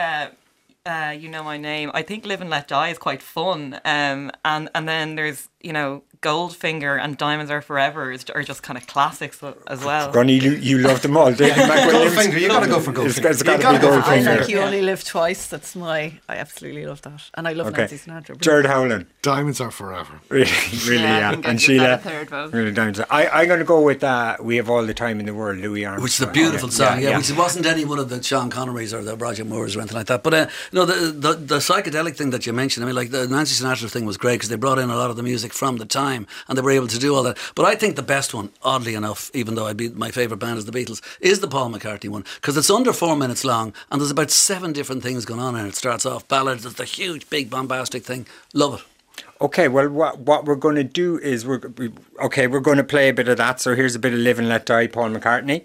You Know My Name. I think Live and Let Die is quite fun. And then there's, Goldfinger and Diamonds Are Forever are just kind of classics as well. Ronnie, you love them all. David McWilliams. Goldfinger, you got to go for Goldfinger. It's got to be Goldfinger. I like You Only Live Twice. I absolutely love that. And I love Nancy Sinatra. Jared Howland. Diamonds Are Forever. Really, yeah. And Sheila. Really, Diamonds. I'm going to go with We Have All the Time in the World, Louis Armstrong. Which is a beautiful song, which wasn't any one of the Sean Connerys or the Roger Moores or anything like that. But the psychedelic thing that you mentioned, I mean, like the Nancy Sinatra thing was great because they brought in a lot of the music from the time and they were able to do all that. But I think the best one, oddly enough, even though my favourite band is the Beatles, is the Paul McCartney one because it's under 4 minutes long and there's about 7 different things going on in it. It starts off ballads, it's the huge, big, bombastic thing. Love it. Okay, well, what we're going to do is we're going to play a bit of that. So here's a bit of Live and Let Die, Paul McCartney.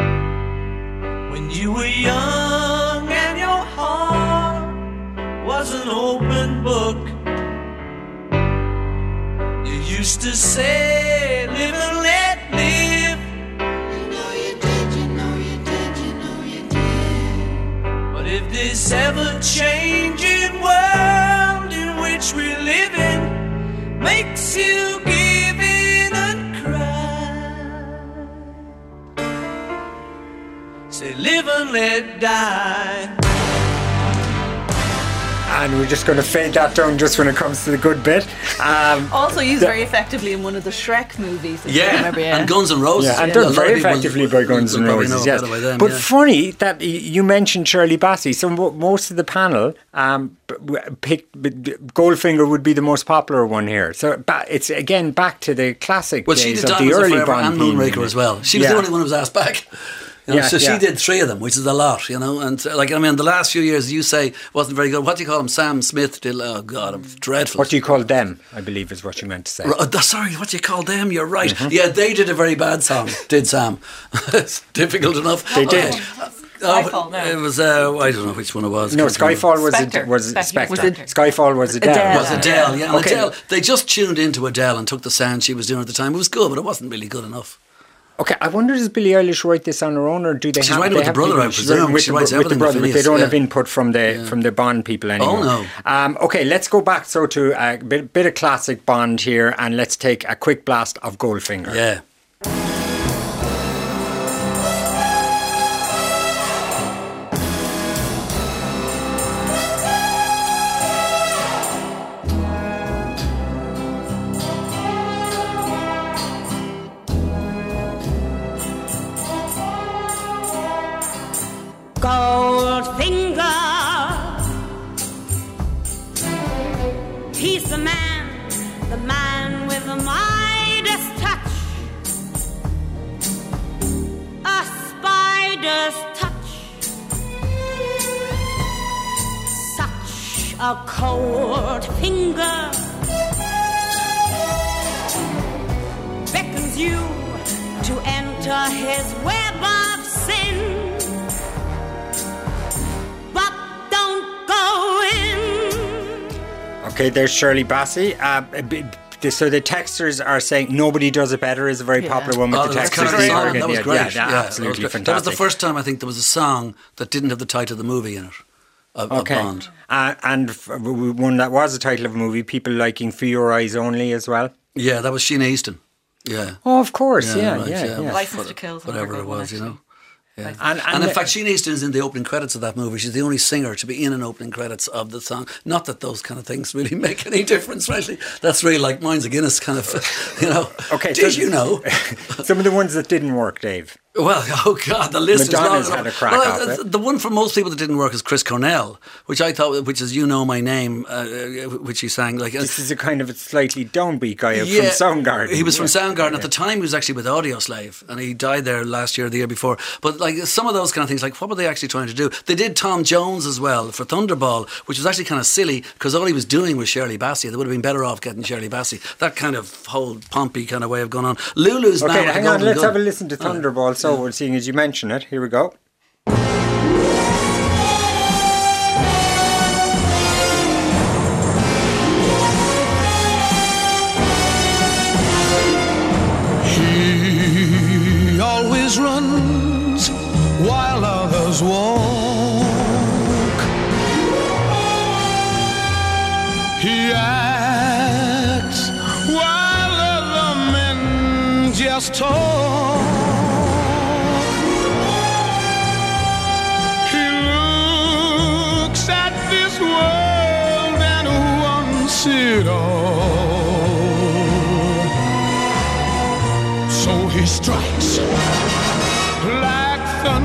When you were young and your heart was an open book. You used to say, live and let live. You know you did, you know you did, you know you did. But if this ever-changing world in which we live in makes you give in and cry, say live and let die. And we're just going to fade that down just when it comes to the good bit. Also used very effectively in one of the Shrek movies. And Guns N' Roses. Yeah, and done very effectively by Guns N' Roses, yes. But funny that you mentioned Shirley Bassey. So most of the panel picked Goldfinger would be the most popular one here. So it's again back to the classic days of the early Bond and Moonraker as well. She was the only one who was asked back. You know, so she did 3 of them, which is a lot, you know. And the last few years, you say wasn't very good. What do you call him? Sam Smith did. Oh God, it was dreadful. What do you call them? I believe is what you meant to say. Sorry, what do you call them? You're right. Mm-hmm. Yeah, they did a very bad song. Did Sam? It's difficult enough. They did. Skyfall, no. It was I don't know which one it was. No, Skyfall was Spectre. Skyfall was Adele. Was Adele? Yeah, and Adele. They just tuned into Adele and took the sound she was doing at the time. It was good, but it wasn't really good enough. Okay, I wonder, does Billie Eilish write this on her own, or do they? She's writing with the brother, I presume. She writes everything with the brother, but they don't have input from the Bond people anymore. Oh no. Okay, let's go back to a bit of classic Bond here, and let's take a quick blast of Goldfinger. Yeah. Goldfinger, he's the man with the Midas touch, a spider's touch, such a cold finger beckons you to enter his web of sin. Okay, there's Shirley Bassey. So the texters are saying Nobody Does It Better is a very popular one with the texters. That was great. Absolutely fantastic. That was the first time I think there was a song that didn't have the title of the movie in it. Of Bond. And one that was the title of a movie, People Liking For Your Eyes Only as well. Yeah, that was Sheena Easton. Yeah. Oh, of course. Yeah. License to Kill. Whatever it was, you know. Yeah. And in fact, Sheena Easton is in the opening credits of that movie. She's the only singer to be in an opening credits of the song. Not that those kind of things really make any difference, frankly. That's really like Minds of Guinness kind of, you know. Okay, Did you know? Some of the ones that didn't work, Dave. Well, oh God, the list Madonna's is long. Had a crack off it. The one for most people that didn't work is Chris Cornell, which I thought, which is You Know My Name, which he sang like. This is a kind of a slightly downbeat guy from Soundgarden. He was from Soundgarden. At the time, he was actually with Audioslave, and he died there last year or the year before. But like some of those kind of things, like what were they actually trying to do? They did Tom Jones as well for Thunderball, which was actually kind of silly because all he was doing was Shirley Bassey. They would have been better off getting Shirley Bassey. That kind of whole pompy kind of way of going on. Lulu's now. Okay, hang on. Let's have a listen to Thunderball. So we're seeing as you mention it. Here we go. He always runs while others walk. He acts while other men just talk. It all. So he strikes like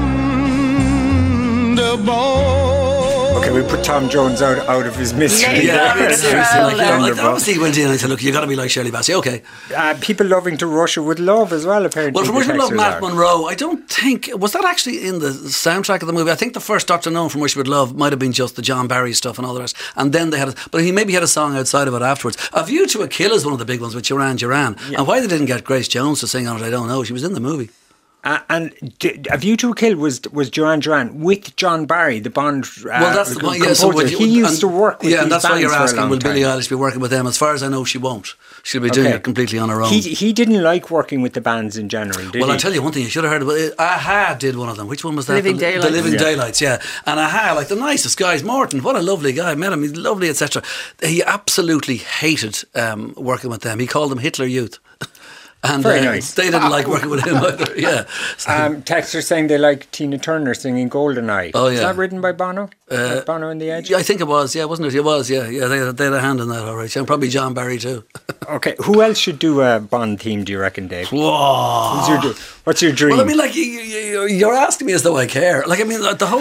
thunderbolt. Okay, we put Tom Jones out of his misery. Yeah, seriously. Obviously he went in and I said, look, you got to be like Shirley Bassey. Okay. People loving to Russia with love as well, apparently. Well, From Russia with Love, Matt Monroe. I don't think was that actually in the soundtrack of the movie. I think the first Dr. No From Russia with Love might have been just the John Barry stuff and all the rest. And then they had, but he maybe had a song outside of it afterwards. A View to a Kill is one of the big ones with Duran Duran. Yeah. And why they didn't get Grace Jones to sing on it, I don't know. She was in the movie. And A View to a Kill was Duran Duran with John Barry, the Bond well, that's the point. Yeah, composer. He used to work with yeah, and that's why you're asking, will Billie time. Eilish be working with them? As far as I know, she won't. She'll be doing it completely on her own. He didn't like working with the bands in general, did he? Well, I'll tell you one thing, you should have heard about it. A-ha did one of them. Which one was that? Living Daylights. The Living Daylights, yeah. And A-ha, like the nicest guys. Morton, what a lovely guy. I met him, he's lovely, etc. He absolutely hated working with them. He called them Hitler Youth. And very nice. They didn't like working with him either. Yeah. So, texters saying they like Tina Turner singing GoldenEye. Oh, yeah. Is that written by Bono? Bono and the Edge? Yeah, I think it was. Yeah, wasn't it? It was. Yeah, yeah. They had a hand in that, all right. And probably John Barry too. Okay, who else should do a Bond theme? Do you reckon, Dave? Whoa. What's your dream? Well, I mean, like you're asking me as though I care. Like, I mean, the whole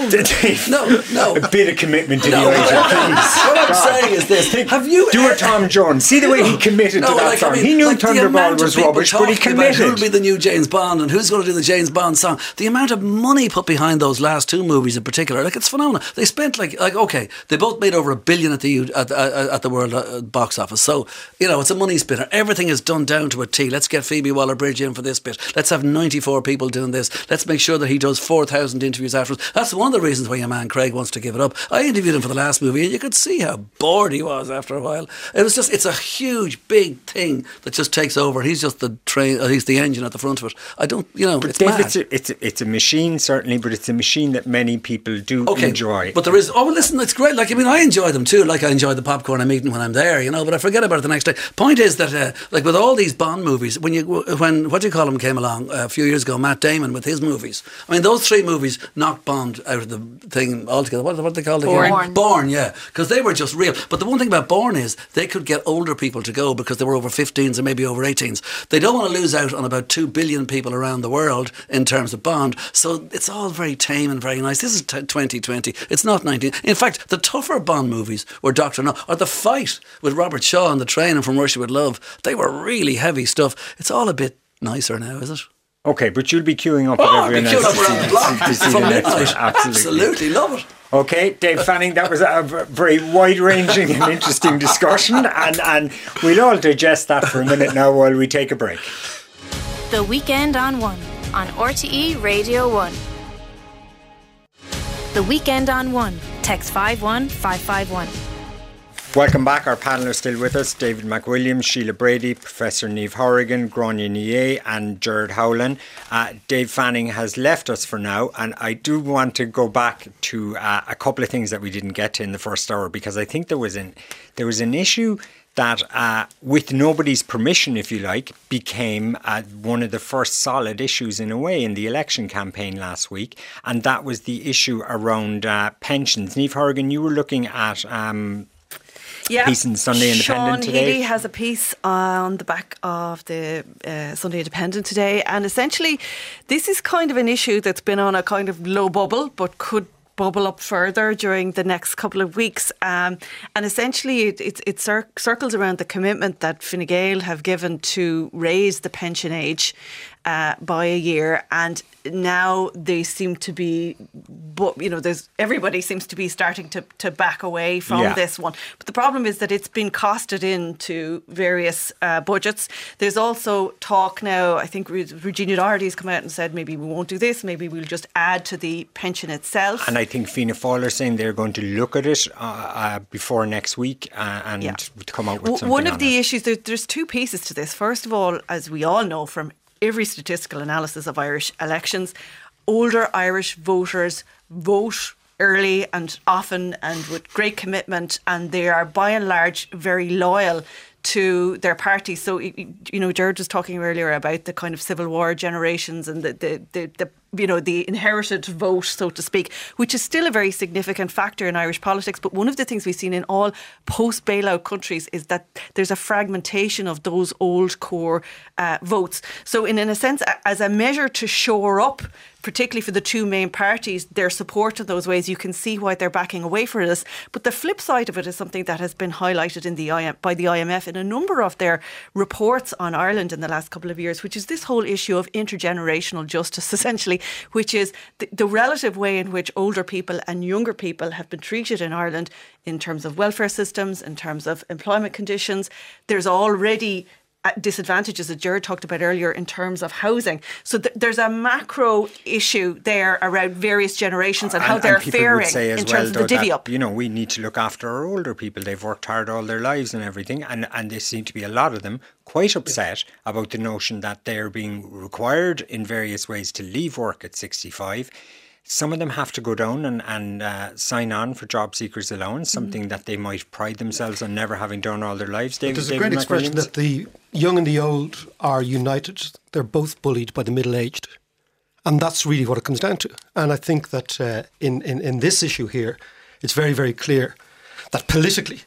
no, a bit of commitment to the idea. What I'm saying is this: have you do a Tom Jones? See the way he committed to that song. He knew Thunderball was rubbish, but he committed. Who'll be the new James Bond and who's going to do the James Bond song? The amount of money put behind those last two movies in particular, like it's phenomenal. They spent like okay, they both made over $1 billion at the world box office. So it's a money spinner. Everything is done down to a T. Let's get Phoebe Waller-Bridge in for this bit. Let's have 94 people doing this. Let's make sure that he does 4,000 interviews afterwards. That's one of the reasons why your man Craig wants to give it up. I interviewed him for the last movie and you could see how bored he was after a while. It's a huge, big thing that just takes over. He's just the train. He's the engine at the front of it. I don't, but it's Dave, mad. It's a machine certainly, but it's a machine that many people do enjoy. But there is. Oh, well, listen, it's great. Like, I mean, I enjoy them too. Like, I enjoy the popcorn I'm eating when I'm there, but I forget about it the next day. Point is that, like, with all these Bond movies, when what do you call him came along a few years ago, Matt Damon with his movies. I mean, those three movies knocked Bond out of the thing altogether. What are they called again? Bourne, yeah, because they were just real. But the one thing about Bourne is they could get older people to go because they were over 15s and maybe over 18s. They don't want to lose out on about 2 billion people around the world in terms of Bond. So it's all very tame and very nice. This is 2020. It's not 19. In fact, the tougher Bond movies were Dr. No, or The Fight with Robert Shaw on the train and From Russia with Love. They were really heavy stuff. It's all a bit nicer now, is it? Okay, but you'll be queuing up at everyone else around the block from midnight. Absolutely, love it. Okay, Dave Fanning, that was a very wide-ranging and interesting discussion, and we'll all digest that for a minute now while we take a break. The Weekend on One on RTE Radio 1. The Weekend on One. Text 51551. Welcome back. Our panel are still with us. David McWilliams, Sheila Brady, Professor Niamh Horrigan, Gráinne Ní and Gerard Howland. Dave Fanning has left us for now, and I do want to go back to a couple of things that we didn't get to in the first hour, because I think there was an issue that, with nobody's permission, if you like, became one of the first solid issues in a way in the election campaign last week, and that was the issue around pensions. Niamh Horrigan, you were looking at piece in Sunday Independent today. Sean Healy has a piece on the back of the Sunday Independent today, and essentially this is kind of an issue that's been on a kind of low bubble but could bubble up further during the next couple of weeks, and essentially it circles around the commitment that Fine Gael have given to raise the pension age by a year, and now they seem to be, everybody seems to be starting to back away from this one. But the problem is that it's been costed into various budgets. There's also talk now, I think Regina Doherty's come out and said maybe we won't do this, maybe we'll just add to the pension itself. And I think Fianna Fáil are saying they're going to look at it before next week and come out with something. One of the issues, there's two pieces to this. First of all, as we all know from every statistical analysis of Irish elections, older Irish voters vote early and often and with great commitment, and they are by and large very loyal to their party. So, Gerard was talking earlier about the kind of Civil War generations and the inherited vote, so to speak, which is still a very significant factor in Irish politics. But one of the things we've seen in all post-bailout countries is that there's a fragmentation of those old core votes. So in a sense, as a measure to shore up, particularly for the two main parties, their support in those ways, you can see why they're backing away from this. But the flip side of it is something that has been highlighted by the IMF in a number of their reports on Ireland in the last couple of years, which is this whole issue of intergenerational justice, essentially, which is the relative way in which older people and younger people have been treated in Ireland in terms of welfare systems, in terms of employment conditions. There's already disadvantages that Jared talked about earlier in terms of housing. So there's a macro issue there around various generations and how they're faring in terms of the divvy up. You know, we need to look after our older people. They've worked hard all their lives and everything, and there seem to be a lot of them quite upset about the notion that they're being required in various ways to leave work at 65. Some of them have to go down and sign on for job seekers allowance, something that they might pride themselves on never having done all their lives. There's a great expression that the young and the old are united. They're both bullied by the middle-aged. And that's really what it comes down to. And I think that in this issue here, it's very, very clear that politically,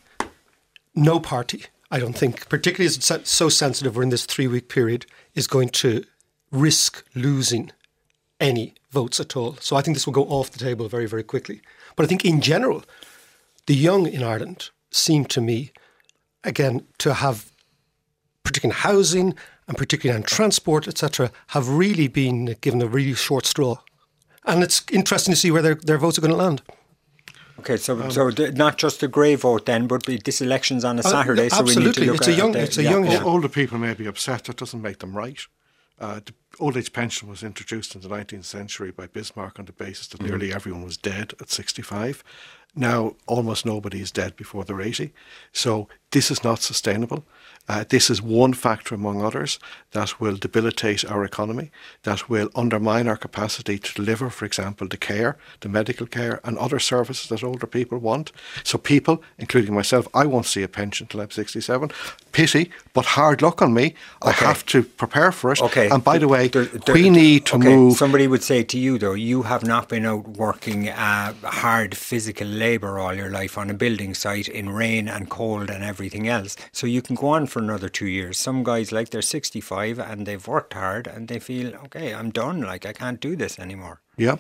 no party, I don't think, particularly as it's so sensitive, we're in this 3-week period, is going to risk losing any votes at all. So I think this will go off the table very, very quickly. But I think in general, the young in Ireland seem to me, again, to have, particularly in housing and particularly in transport, etc., have really been given a really short straw. And it's interesting to see where their votes are going to land. Okay, so not just a grey vote then, but this election's on a Saturday, so we need to look at it. Older people may be upset. That doesn't make them right. The old age pension was introduced in the 19th century by Bismarck on the basis that nearly everyone was dead at 65. Now, almost nobody is dead before they're 80. So this is not sustainable. This is one factor among others that will debilitate our economy, that will undermine our capacity to deliver, for example, the care, the medical care and other services that older people want. So people, including myself, I won't see a pension till I'm 67. Pity, but hard luck on me. I have to prepare for it. Okay. And by the way, we need to move. Somebody would say to you, though, you have not been out working hard physical labour all your life on a building site in rain and cold and everything else. So you can go on for another 2 years. Some guys, like, they're 65 and they've worked hard and they feel, okay, I'm done. Like, I can't do this anymore. Yeah.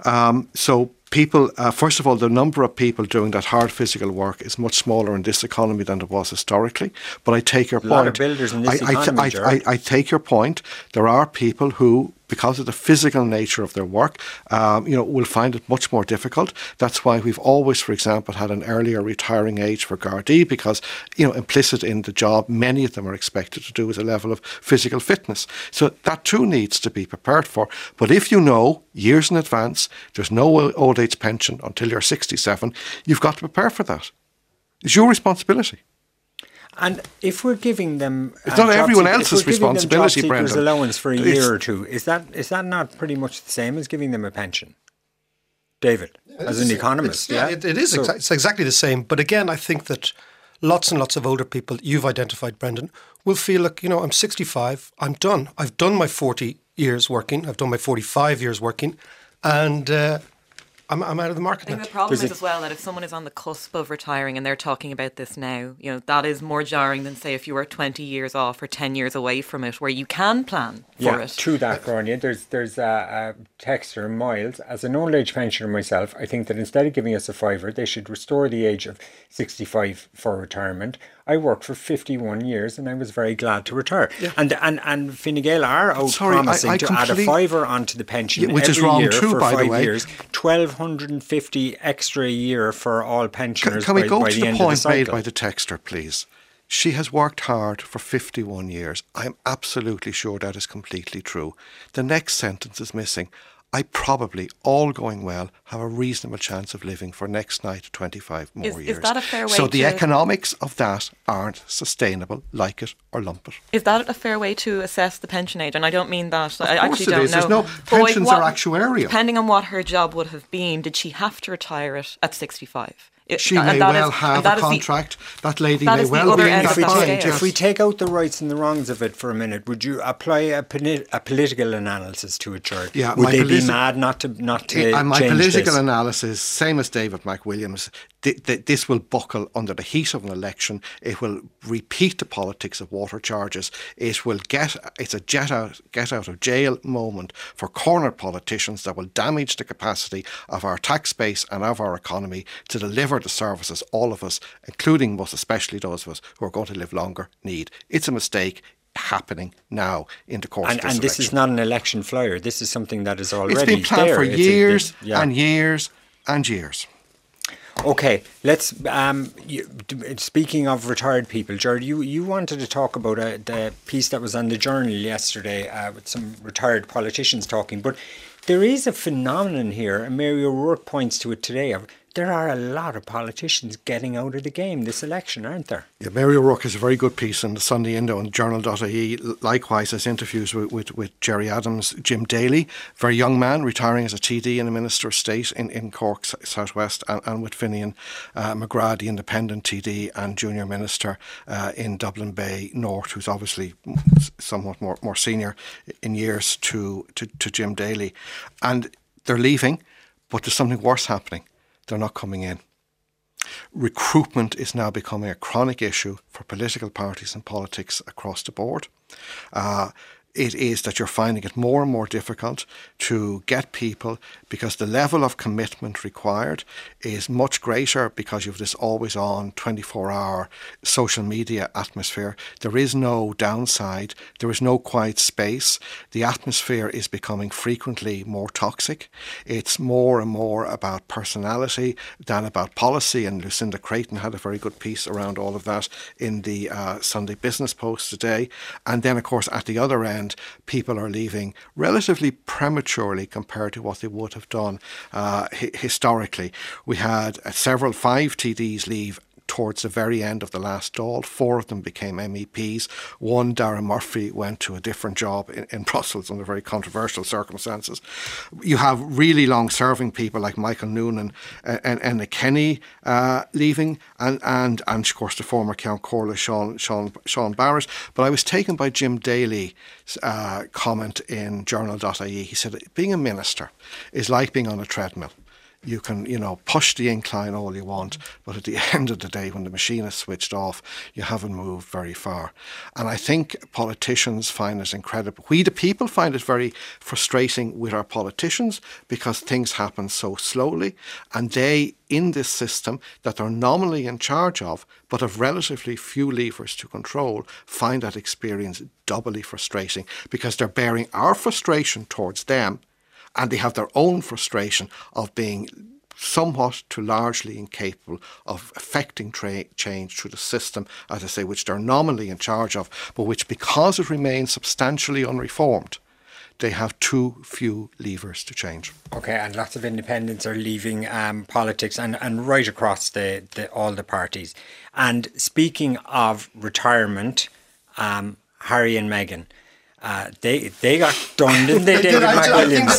So people, first of all, the number of people doing that hard physical work is much smaller in this economy than it was historically. But I take your point. A lot of builders in this economy, I take your point. There are people who, because of the physical nature of their work, will find it much more difficult. That's why we've always, for example, had an earlier retiring age for Gardaí, because, implicit in the job, many of them are expected to do is a level of physical fitness. So that too needs to be prepared for. But if you know years in advance, there's no old age pension until you're 67, you've got to prepare for that. It's your responsibility. And if we're giving them... it's not everyone else's responsibility, Brendan. Job seekers allowance for a year or two, is that not pretty much the same as giving them a pension? David, as an economist. It is. It's exactly the same. But again, I think that lots and lots of older people, you've identified, Brendan, will feel like, I'm 65, I'm done. I've done my 40 years working, I've done my 45 years working, and I'm out of the market now. I think the problem is as well that if someone is on the cusp of retiring and they're talking about this now, that is more jarring than, say, if you were 20 years off or 10 years away from it, where you can plan for it. True that, Gráinne. There's a texter, Miles. As an old age pensioner myself, I think that instead of giving us a fiver, they should restore the age of 65 for retirement. I worked for 51 years and I was very glad to retire. Yeah. And Fine Gael are out promising to add a fiver onto the pension which every is wrong year too, for by 5 the way. years. 1,250 extra a year for all pensioners. Can we go to the the point made by the texter, please? She has worked hard for 51 years. I'm absolutely sure that is completely true. The next sentence is missing. I probably, all going well, have a reasonable chance of living for next night 25 more years. Is that a fair way So the economics of that aren't sustainable, like it or lump it. Is that a fair way to assess the pension age? And I don't mean that. I actually don't know. There's no, pensions are actuarial. Depending on what her job would have been, did she have to retire it at 65? She may well have a contract. That lady may well be in that point. If we take out the rights and the wrongs of it for a minute, would you apply a political analysis to it, George? Yeah, would they be mad not to and my change political this? analysis, same as David McWilliams, this will buckle under the heat of an election. It will repeat the politics of water charges. It's a get out of jail moment for cornered politicians that will damage the capacity of our tax base and of our economy to deliver the services all of us, including most especially those of us who are going to live longer, need. It's a mistake happening now in the course of this election. And this is not an election flyer. This is something that is already there. It's been planned there. for years and years and years. Okay, let's. Speaking of retired people, Gerard, you wanted to talk about the piece that was on the Journal yesterday with some retired politicians talking, but there is a phenomenon here, and Mary O'Rourke points to it today. There are a lot of politicians getting out of the game this election, aren't there? Yeah, Mary O'Rourke has a very good piece in the Sunday Indo and journal.ie. Likewise, has interviews with Gerry Adams, Jim Daly, very young man, retiring as a TD and a Minister of State in Cork South West, and with Finian McGrath, the independent TD and junior minister in Dublin Bay North, who's obviously somewhat more senior in years to Jim Daly. And they're leaving, but there's something worse happening. They're not coming in. Recruitment is now becoming a chronic issue for political parties and politics across the board. It is that you're finding it more and more difficult to get people because the level of commitment required is much greater because you have this always on 24-hour social media atmosphere. There is no downside. There is no quiet space. The atmosphere is becoming frequently more toxic. It's more and more about personality than about policy, and Lucinda Creighton had a very good piece around all of that in the Sunday Business Post today. And then, of course, at the other end, people are leaving relatively prematurely compared to what they would have done historically. We had 5 TDs leave towards the very end of the last Dáil. 4 of them became MEPs. One, Darren Murphy, went to a different job in Brussels under very controversial circumstances. You have really long-serving people like Michael Noonan and Nick Kenny leaving, and of course the former Count Corley, Sean Barrett. But I was taken by Jim Daly's comment in journal.ie. He said, being a minister is like being on a treadmill. You can, push the incline all you want, but at the end of the day, when the machine is switched off, you haven't moved very far. And I think politicians find it incredible. We, the people, find it very frustrating with our politicians because things happen so slowly, and they, in this system that they're nominally in charge of, but have relatively few levers to control, find that experience doubly frustrating because they're bearing our frustration towards them, and they have their own frustration of being somewhat to largely incapable of affecting change through the system, as I say, which they're nominally in charge of, but which, because it remains substantially unreformed, they have too few levers to change. Okay, and lots of independents are leaving politics and right across all the parties. And speaking of retirement, Harry and Meghan, they got done, didn't they, David McWilliams?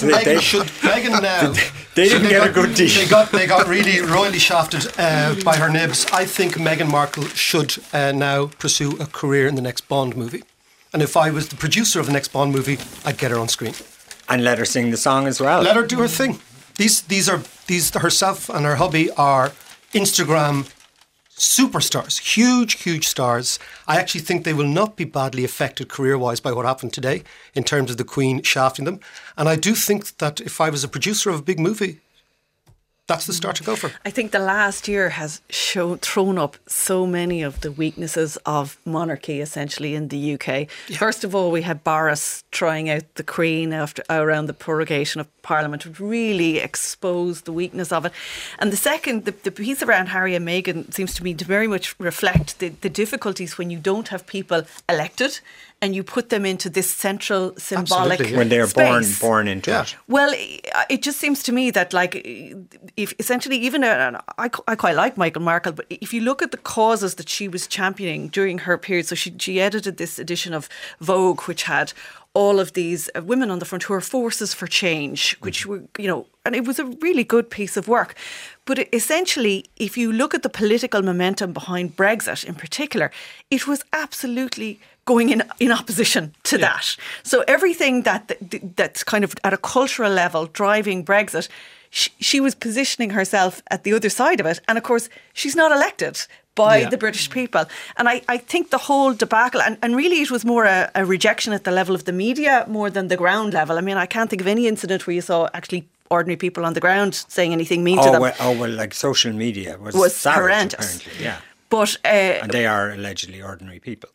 They didn't get a good deal. They got really royally shafted by her nibs. I think Meghan Markle should now pursue a career in the next Bond movie. And if I was the producer of the next Bond movie, I'd get her on screen. And let her sing the song as well. Let her do her thing. These herself and her hubby are Instagram superstars, huge stars. I actually think they will not be badly affected career-wise by what happened today in terms of the Queen shafting them. And I do think that if I was a producer of a big movie, that's the start to go for. I think the last year has thrown up so many of the weaknesses of monarchy, essentially, in the UK. Yeah. First of all, we had Boris trying out the Queen around the prorogation of Parliament, which really exposed the weakness of it. And the second, the piece around Harry and Meghan seems to me to very much reflect the difficulties when you don't have people elected and you put them into this central symbolic space. When they're born into it. Well, it just seems to me that, like, if essentially, even I quite like Meghan Markle, but if you look at the causes that she was championing during her period, so she edited this edition of Vogue, which had all of these women on the front who are forces for change, which were, and it was a really good piece of work. But essentially, if you look at the political momentum behind Brexit in particular, it was absolutely going in opposition to that. So everything that's kind of at a cultural level driving Brexit, she was positioning herself at the other side of it. And of course, she's not elected by the British people. And I think the whole debacle, and really it was more a rejection at the level of the media more than the ground level. I mean, I can't think of any incident where you saw actually ordinary people on the ground saying anything mean to them. Well, like social media was horrendous. apparently, yeah. But, and they are allegedly ordinary people.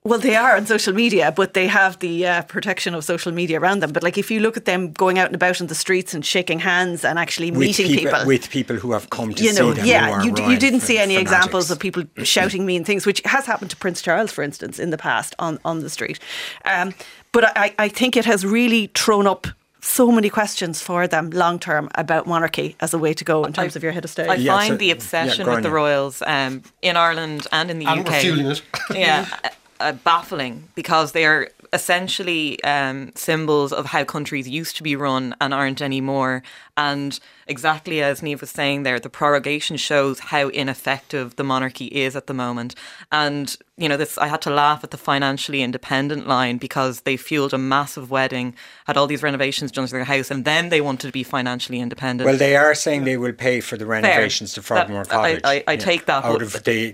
Well, they are on social media, but they have the protection of social media around them. But like, if you look at them going out and about in the streets and shaking hands and actually meeting people with people who have come to see them, you didn't see any fanatics. examples of people shouting mean things, which has happened to Prince Charles, for instance, in the past on the street. But I think it has really thrown up so many questions for them long term about monarchy as a way to go in terms of your head of state. I find the obsession with the royals in Ireland and in the UK. And we're fueling it. Baffling, because they are essentially symbols of how countries used to be run and aren't anymore. And exactly as Niamh was saying there, the prorogation shows how ineffective the monarchy is at the moment. And, you know, I had to laugh at the financially independent line, because they fueled a massive wedding, had all these renovations done to their house, and then they wanted to be financially independent. Well, they are saying they will pay for the renovations to Frogmore Cottage. I take that. Out of the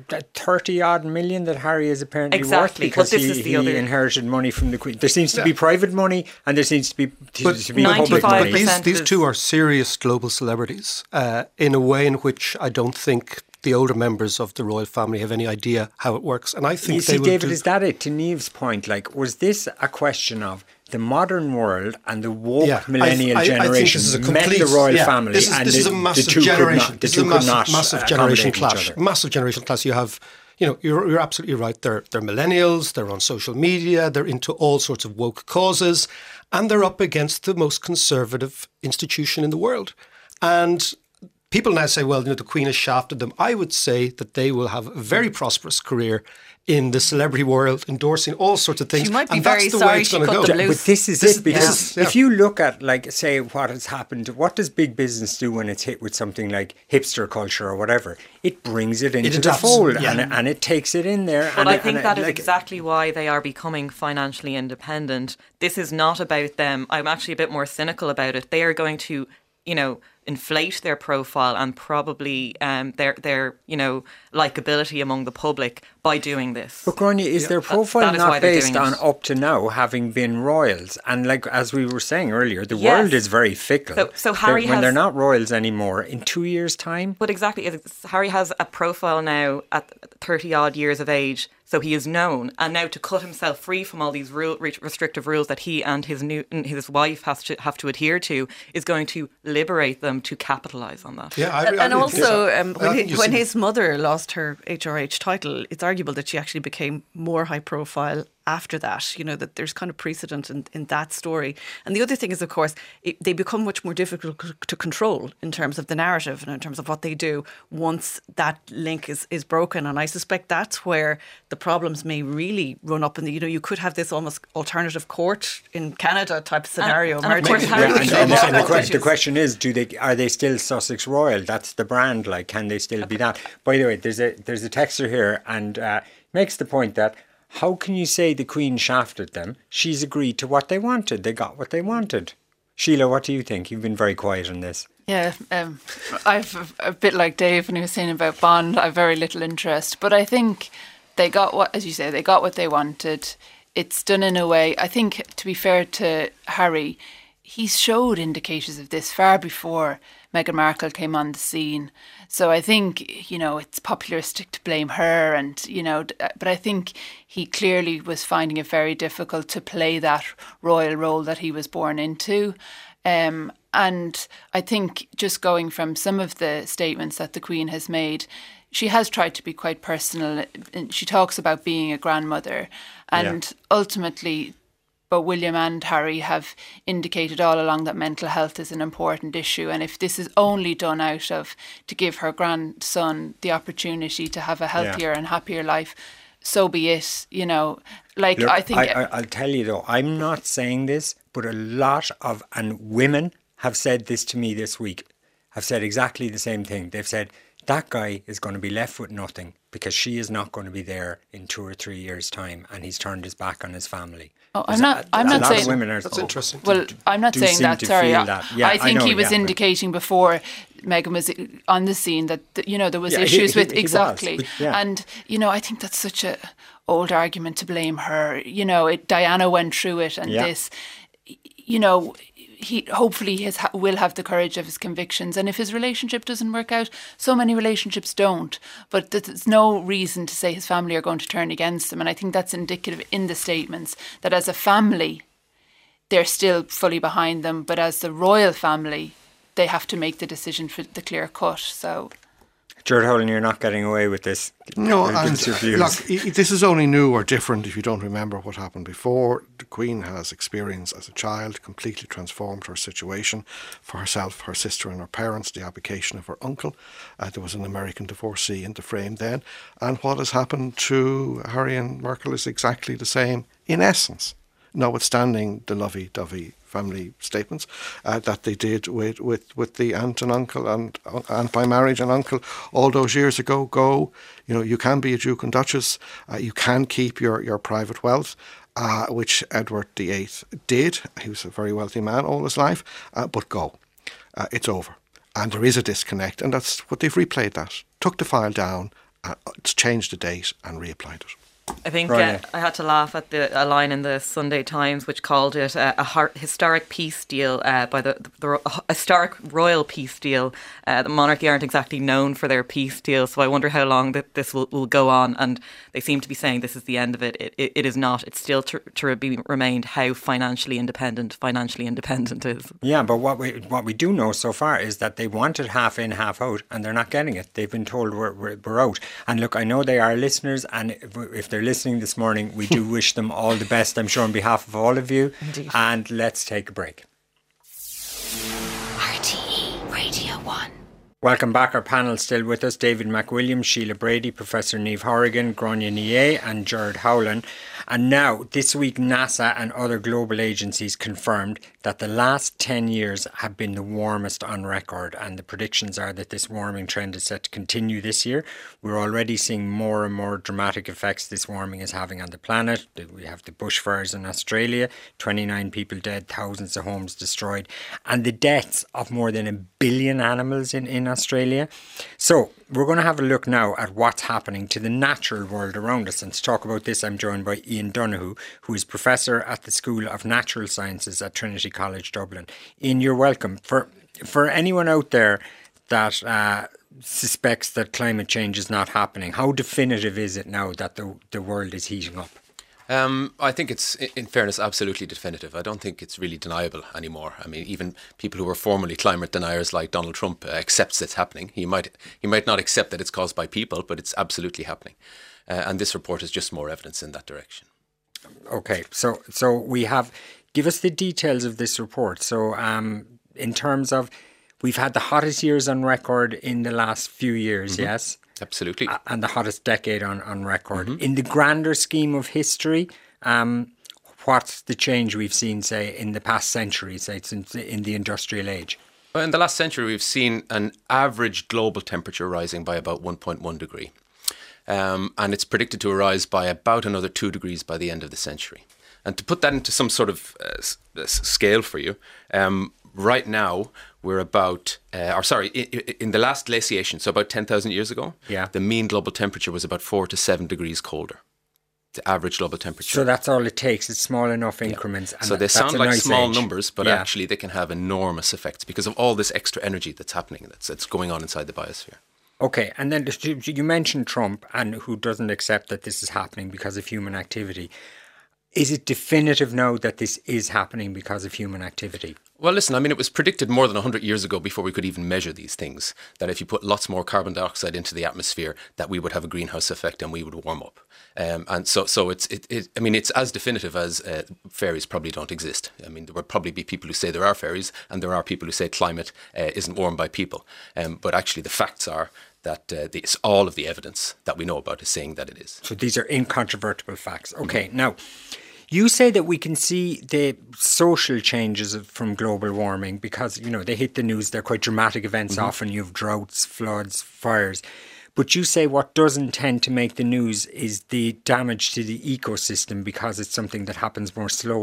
30 odd million that Harry is apparently worth, But because this is he inherited money from the Queen. There seems to be private money, and there seems to be public money. But these two are serious global celebrities in a way in which I don't think the older members of the royal family have any idea how it works. And I think you see, David, is that it? To Niamh's point, like, was this a question of the modern world and the woke millennial generation met the royal family? This is a massive generation. This is a massive generation clash. Massive generation clash. You have, you know, you're absolutely right. They're millennials. They're on social media. They're into all sorts of woke causes, and they're up against the most conservative institution in the world. And people now say, well, you know, the Queen has shafted them. I would say that they will have a very prosperous career in the celebrity world, endorsing all sorts of things. She might be and very that's the sorry way it's she going to cut go. them loose. But this is it, because if you look at, like, say, what has happened, what does big business do when it's hit with something like hipster culture or whatever? It brings it into the fold, and it takes it in there. But I think that is exactly why they are becoming financially independent. This is not about them. I'm actually a bit more cynical about it. They are going to, you know, inflate their profile and probably their you know, likability among the public by doing this. But Gráinne, is their profile not based on up to now having been royals? And like, as we were saying earlier, the world is very fickle. So Harry when they're not royals anymore, in 2 years' time. But exactly, Harry has a profile now at 30 odd years of age. So he is known, and now to cut himself free from all these restrictive rules that he and his wife have to adhere to is going to liberate them to capitalise on that. Yeah, and also when his mother lost her HRH title, it's arguable that she actually became more high profile after that, you know, that there's kind of precedent in that story. And the other thing is, of course, they become much more difficult to control in terms of the narrative and in terms of what they do once that link is broken. And I suspect that's where the problems may really run up. And, you know, you could have this almost alternative court in Canada type scenario. And of course, the question is, are they still Sussex Royal? That's the brand. Like, can they still be that? By the way, there's a texter here, and makes the point that, how can you say the Queen shafted them? She's agreed to what they wanted. They got what they wanted. Sheila, what do you think? You've been very quiet on this. Yeah, I've a bit like Dave when he was saying about Bond. I've very little interest, but I think they got what, as you say, they got what they wanted. It's done in a way. I think, to be fair to Harry, he showed indicators of this far before Meghan Markle came on the scene. So I think, you know, it's popularistic to blame her, and, you know, but I think he clearly was finding it very difficult to play that royal role that he was born into. And I think just going from some of the statements that the Queen has made, she has tried to be quite personal. She talks about being a grandmother, and ultimately both William and Harry have indicated all along that mental health is an important issue. And if this is only done out of to give her grandson the opportunity to have a healthier and happier life, so be it. You know, like, look, I think... I'll tell you though, I'm not saying this, but a lot of women have said this to me this week, have said exactly the same thing. They've said, that guy is going to be left with nothing because she is not going to be there in 2 or 3 years' time, and he's turned his back on his family. Oh, I'm not saying women are, that's interesting. Well, I'm not saying that. Sorry, I think he was but indicating before Meghan was on the scene that, you know, there was issues with exactly, and, you know, I think that's such a old argument to blame her. You know, Diana went through it, and this, you know, he hopefully will have the courage of his convictions. And if his relationship doesn't work out, so many relationships don't. But there's no reason to say his family are going to turn against him. And I think that's indicative in the statements that as a family, they're still fully behind them. But as the royal family, they have to make the decision for the clear cut. So, Gerard Howlin, you're not getting away with this. No, and look, this is only new or different if you don't remember what happened before. The Queen has experience as a child, completely transformed her situation for herself, her sister and her parents, the abdication of her uncle. There was an American divorcee in the frame then. And what has happened to Harry and Markle is exactly the same in essence, notwithstanding the lovey-dovey family statements that they did with the aunt and uncle and aunt by marriage and uncle all those years ago. You can be a Duke and Duchess, you can keep your private wealth, which Edward VIII did. He was a very wealthy man all his life, but go. It's over. And there is a disconnect, and that's what they've replayed that. Took the file down, changed the date and reapplied it. I think I had to laugh at a line in the Sunday Times which called it a historic peace deal by the historic royal peace deal. The monarchy aren't exactly known for their peace deals, so I wonder how long this will go on. And they seem to be saying this is the end of it. It is not. It's still to be remained how financially independent is. Yeah, but what we do know so far is that they wanted half in, half out, and they're not getting it. They've been told we're out. And look, I know they are listeners, and if they're listening this morning, we do wish them all the best, I'm sure, on behalf of all of you. Indeed. And let's take a break. RTE Radio 1. Welcome back. Our panel still with us: David McWilliams, Sheila Brady, Professor Niamh Horrigan, Gráinne Ní Fhé and Gerard Howlin. And now, this week, NASA and other global agencies confirmed that the last 10 years have been the warmest on record, and the predictions are that this warming trend is set to continue this year. We're already seeing more and more dramatic effects this warming is having on the planet. We have the bushfires in Australia, 29 people dead, thousands of homes destroyed, and the deaths of more than 1 billion animals in Australia. So we're going to have a look now at what's happening to the natural world around us. And to talk about this, I'm joined by Ian Donoghue, who is Professor at the School of Natural Sciences at Trinity College Dublin. Ian, you're welcome. For anyone out there that suspects that climate change is not happening, how definitive is it now that the world is heating up? I think it's, in fairness, absolutely definitive. I don't think it's really deniable anymore. I mean, even people who were formerly climate deniers like Donald Trump accepts it's happening. He might not accept that it's caused by people, but it's absolutely happening. And this report is just more evidence in that direction. Okay, so we have, give us the details of this report. So in terms of, we've had the hottest years on record in the last few years, yes? Absolutely. And the hottest decade on record. Mm-hmm. In the grander scheme of history, what's the change we've seen, say, in the past century, say, since in the industrial age? Well, in the last century, we've seen an average global temperature rising by about 1.1 degree. And it's predicted to rise by about another 2 degrees by the end of the century. And to put that into some sort of scale for you, right now, we're about, in the last glaciation, so about 10,000 years ago, the mean global temperature was about 4 to 7 degrees colder. The average global temperature. So that's all it takes. It's small enough increments. And so they sound like small numbers, but actually they can have enormous effects because of all this extra energy that's happening, that's going on inside the biosphere. Okay, and then you mentioned Trump, and who doesn't accept that this is happening because of human activity. Is it definitive now that this is happening because of human activity? Well, listen, I mean, it was predicted more than 100 years ago before we could even measure these things, that if you put lots more carbon dioxide into the atmosphere, that we would have a greenhouse effect and we would warm up. And so it's as definitive as fairies probably don't exist. I mean, there would probably be people who say there are fairies, and there are people who say climate isn't warmed by people. But actually the facts are that all of the evidence that we know about is saying that it is. So these are incontrovertible facts. Okay, now, you say that we can see the social changes from global warming because, they hit the news. They're quite dramatic events. Mm-hmm. Often you have droughts, floods, fires. But you say what doesn't tend to make the news is the damage to the ecosystem because it's something that happens more slowly.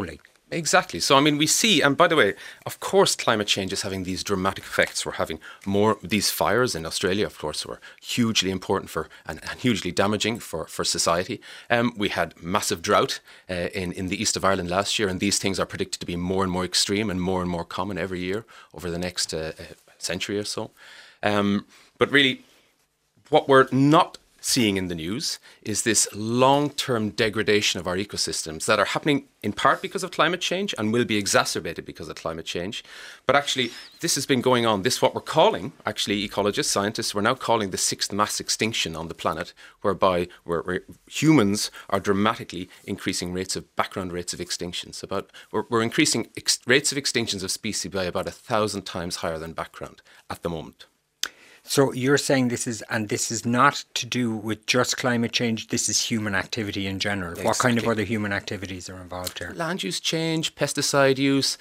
Exactly. So, I mean, we see, and by the way, of course, climate change is having these dramatic effects. We're having more, these fires in Australia, of course, were hugely important for and hugely damaging for society. We had massive drought in the east of Ireland last year, and these things are predicted to be more and more extreme and more common every year over the next century or so. But really, what we're not seeing in the news is this long-term degradation of our ecosystems that are happening in part because of climate change and will be exacerbated because of climate change. But actually, this has been going on. This is what we're calling, actually, ecologists, scientists, we're now calling the sixth mass extinction on the planet, whereby humans are dramatically increasing background rates of extinctions. We're increasing rates of extinctions of species by about 1,000 times higher than background at the moment. So you're saying this is not to do with just climate change, this is human activity in general. Exactly. What kind of other human activities are involved here? Land use change, pesticide use,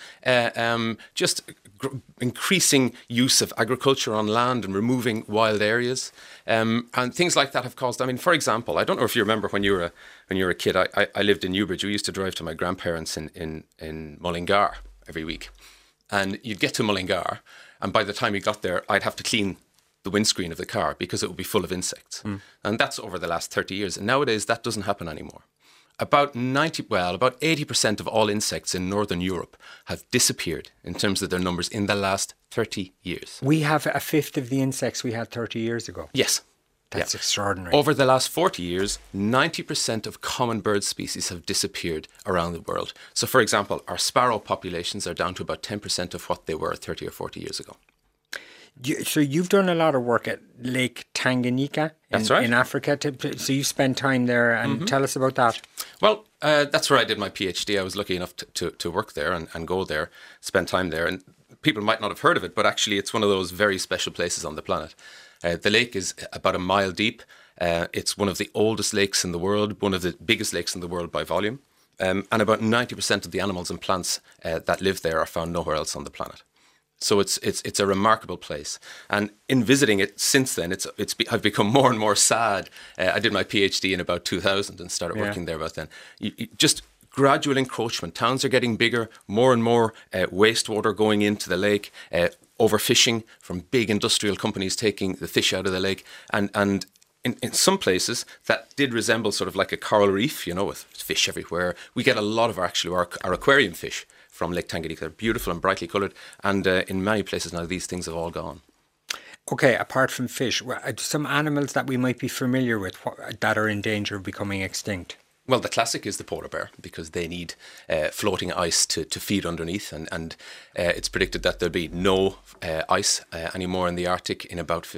increasing use of agriculture on land and removing wild areas. And things like that have caused, I mean, for example, I don't know if you remember when you were a kid, I lived in Newbridge. We used to drive to my grandparents in Mullingar every week. And you'd get to Mullingar, and by the time you got there, I'd have to clean the windscreen of the car because it would be full of insects. And that's over the last 30 years. And nowadays that doesn't happen anymore. About 80% of all insects in Northern Europe have disappeared in terms of their numbers in the last 30 years. We have a fifth of the insects we had 30 years ago. Yes. That's extraordinary. Over the last 40 years, 90% of common bird species have disappeared around the world. So, for example, our sparrow populations are down to about 10% of what they were 30 or 40 years ago. So you've done a lot of work at Lake Tanganyika in Africa. So you spent time there, and tell us about that. Well, that's where I did my PhD. I was lucky enough to work there and go there, spend time there. And people might not have heard of it, but actually it's one of those very special places on the planet. The lake is about a mile deep. It's one of the oldest lakes in the world, one of the biggest lakes in the world by volume. And about 90% of the animals and plants that live there are found nowhere else on the planet. So it's a remarkable place, and in visiting it since then, I've become more and more sad. I did my PhD in about 2000 and started working there about then. Just gradual encroachment. Towns are getting bigger, more and more wastewater going into the lake, overfishing from big industrial companies taking the fish out of the lake, and in some places that did resemble sort of like a coral reef, with fish everywhere. We get a lot of our aquarium fish from Lake Tanganyika. They're beautiful and brightly coloured, and in many places now these things have all gone. Okay, apart from fish, some animals that we might be familiar with that are in danger of becoming extinct? Well, the classic is the polar bear, because they need floating ice to feed underneath, and it's predicted that there'll be no ice anymore in the Arctic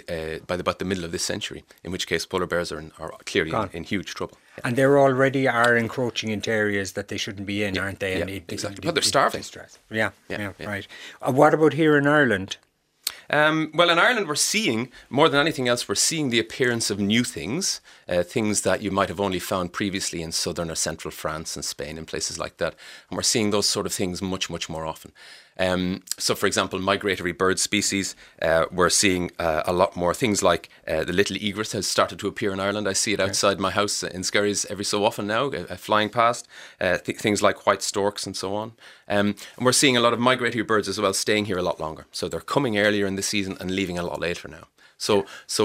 by about the middle of this century, in which case polar bears are clearly in huge trouble. And they already are encroaching into areas that they shouldn't be in, aren't they? Yeah, exactly. But they're starving. Yeah, right. What about here in Ireland? Well, in Ireland, we're seeing, more than anything else, we're seeing the appearance of new things, things that you might have only found previously in southern or central France and Spain and places like that. And we're seeing those sort of things much, much more often. So, for example, migratory bird species, we're seeing a lot more things like the little egret has started to appear in Ireland. I see it outside my house in Skerries every so often now, flying past. Things like white storks and so on. And we're seeing a lot of migratory birds as well staying here a lot longer. So they're coming earlier in the season and leaving a lot later now. So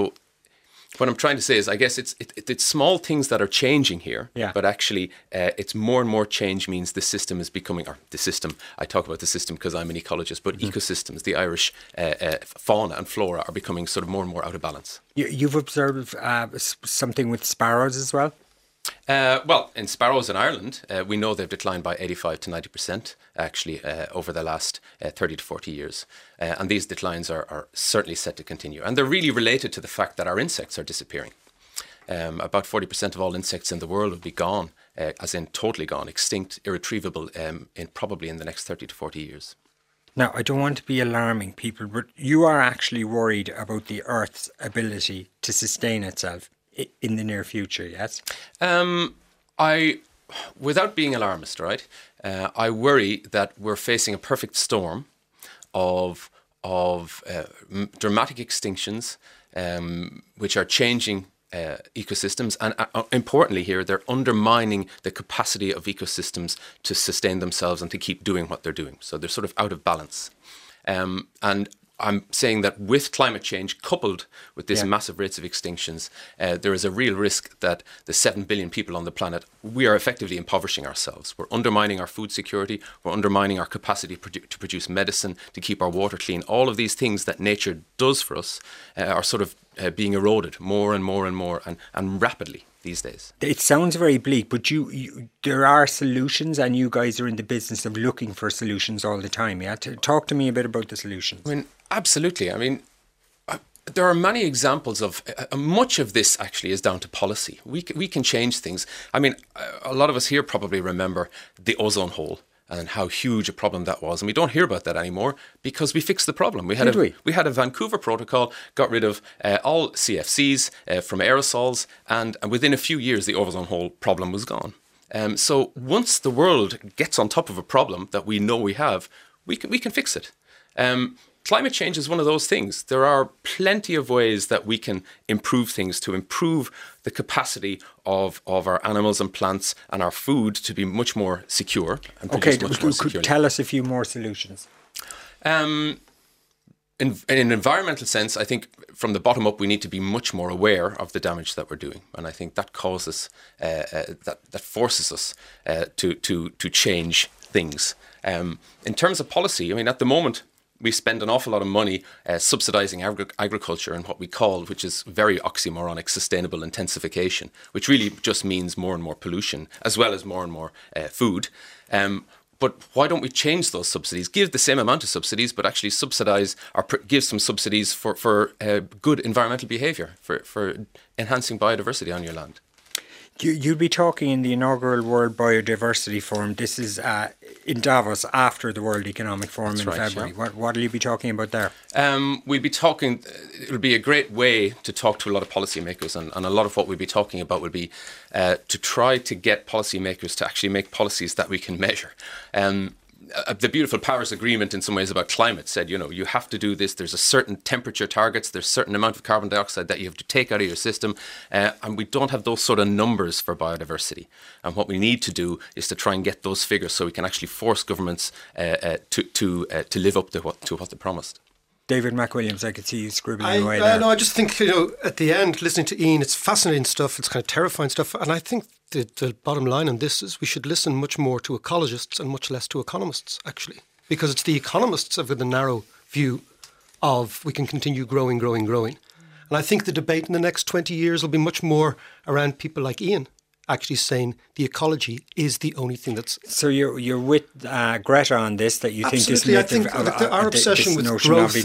what I'm trying to say is, I guess it's small things that are changing here, but actually it's more and more change means the system is becoming, or the system, I talk about the system because I'm an ecologist, but ecosystems, the Irish fauna and flora are becoming sort of more and more out of balance. You've observed something with sparrows as well? Well, in sparrows in Ireland, we know they've declined by 85 to 90% actually over the last 30 to 40 years. And these declines are certainly set to continue. And they're really related to the fact that our insects are disappearing. About 40% of all insects in the world will be gone, as in totally gone, extinct, irretrievable, probably in the next 30 to 40 years. Now, I don't want to be alarming people, but you are actually worried about the Earth's ability to sustain itself in the near future, yes? Without being alarmist, right? I worry that we're facing a perfect storm of dramatic extinctions, which are changing ecosystems, and importantly here, they're undermining the capacity of ecosystems to sustain themselves and to keep doing what they're doing. So they're sort of out of balance. And I'm saying that with climate change coupled with these massive rates of extinctions, there is a real risk that the 7 billion people on the planet, we are effectively impoverishing ourselves. We're undermining our food security. We're undermining our capacity to produce medicine, to keep our water clean. All of these things that nature does for us are sort of being eroded more and more and more and rapidly these days. It sounds very bleak, but there are solutions, and you guys are in the business of looking for solutions all the time. Yeah, talk to me a bit about the solutions. I mean, absolutely. I mean, there are many examples of much of this actually is down to policy. We can change things. I mean, a lot of us here probably remember the ozone hole and how huge a problem that was. And we don't hear about that anymore because we fixed the problem. We had a Vancouver Protocol, got rid of all CFCs from aerosols, and within a few years, the ozone hole problem was gone. So once the world gets on top of a problem that we know we have, we can fix it. Climate change is one of those things. There are plenty of ways that we can improve things to improve the capacity of our animals and plants and our food to be much more secure and produce much more securely. Tell us a few more solutions. In an environmental sense, I think from the bottom up, we need to be much more aware of the damage that we're doing. And I think that causes, that forces us to change things. In terms of policy, I mean, at the moment, we spend an awful lot of money subsidising agriculture and what we call, which is very oxymoronic, sustainable intensification, which really just means more and more pollution, as well as more and more food. But why don't we change those subsidies? Give the same amount of subsidies, but actually subsidise or give some subsidies for good environmental behaviour, for enhancing biodiversity on your land. You'll be talking in the inaugural World Biodiversity Forum. This is in Davos after the World Economic Forum in February. Yeah. What will you be talking about there? We'll be talking, it'll be a great way to talk to a lot of policymakers, and a lot of what we'll be talking about will be to try to get policymakers to actually make policies that we can measure. The beautiful Paris Agreement in some ways about climate said, you have to do this. There's a certain temperature targets. There's a certain amount of carbon dioxide that you have to take out of your system. And we don't have those sort of numbers for biodiversity. And what we need to do is to try and get those figures so we can actually force governments to live up to what they promised. David McWilliams, I could see you scribbling away there. No, I just think, at the end, listening to Ian, it's fascinating stuff. It's kind of terrifying stuff. And I think the bottom line on this is we should listen much more to ecologists and much less to economists, actually. Because it's the economists with the narrow view of we can continue growing. And I think the debate in the next 20 years will be much more around people like Ian actually saying the ecology is the only thing that's... So you're with Greta on this, that you think this myth our obsession with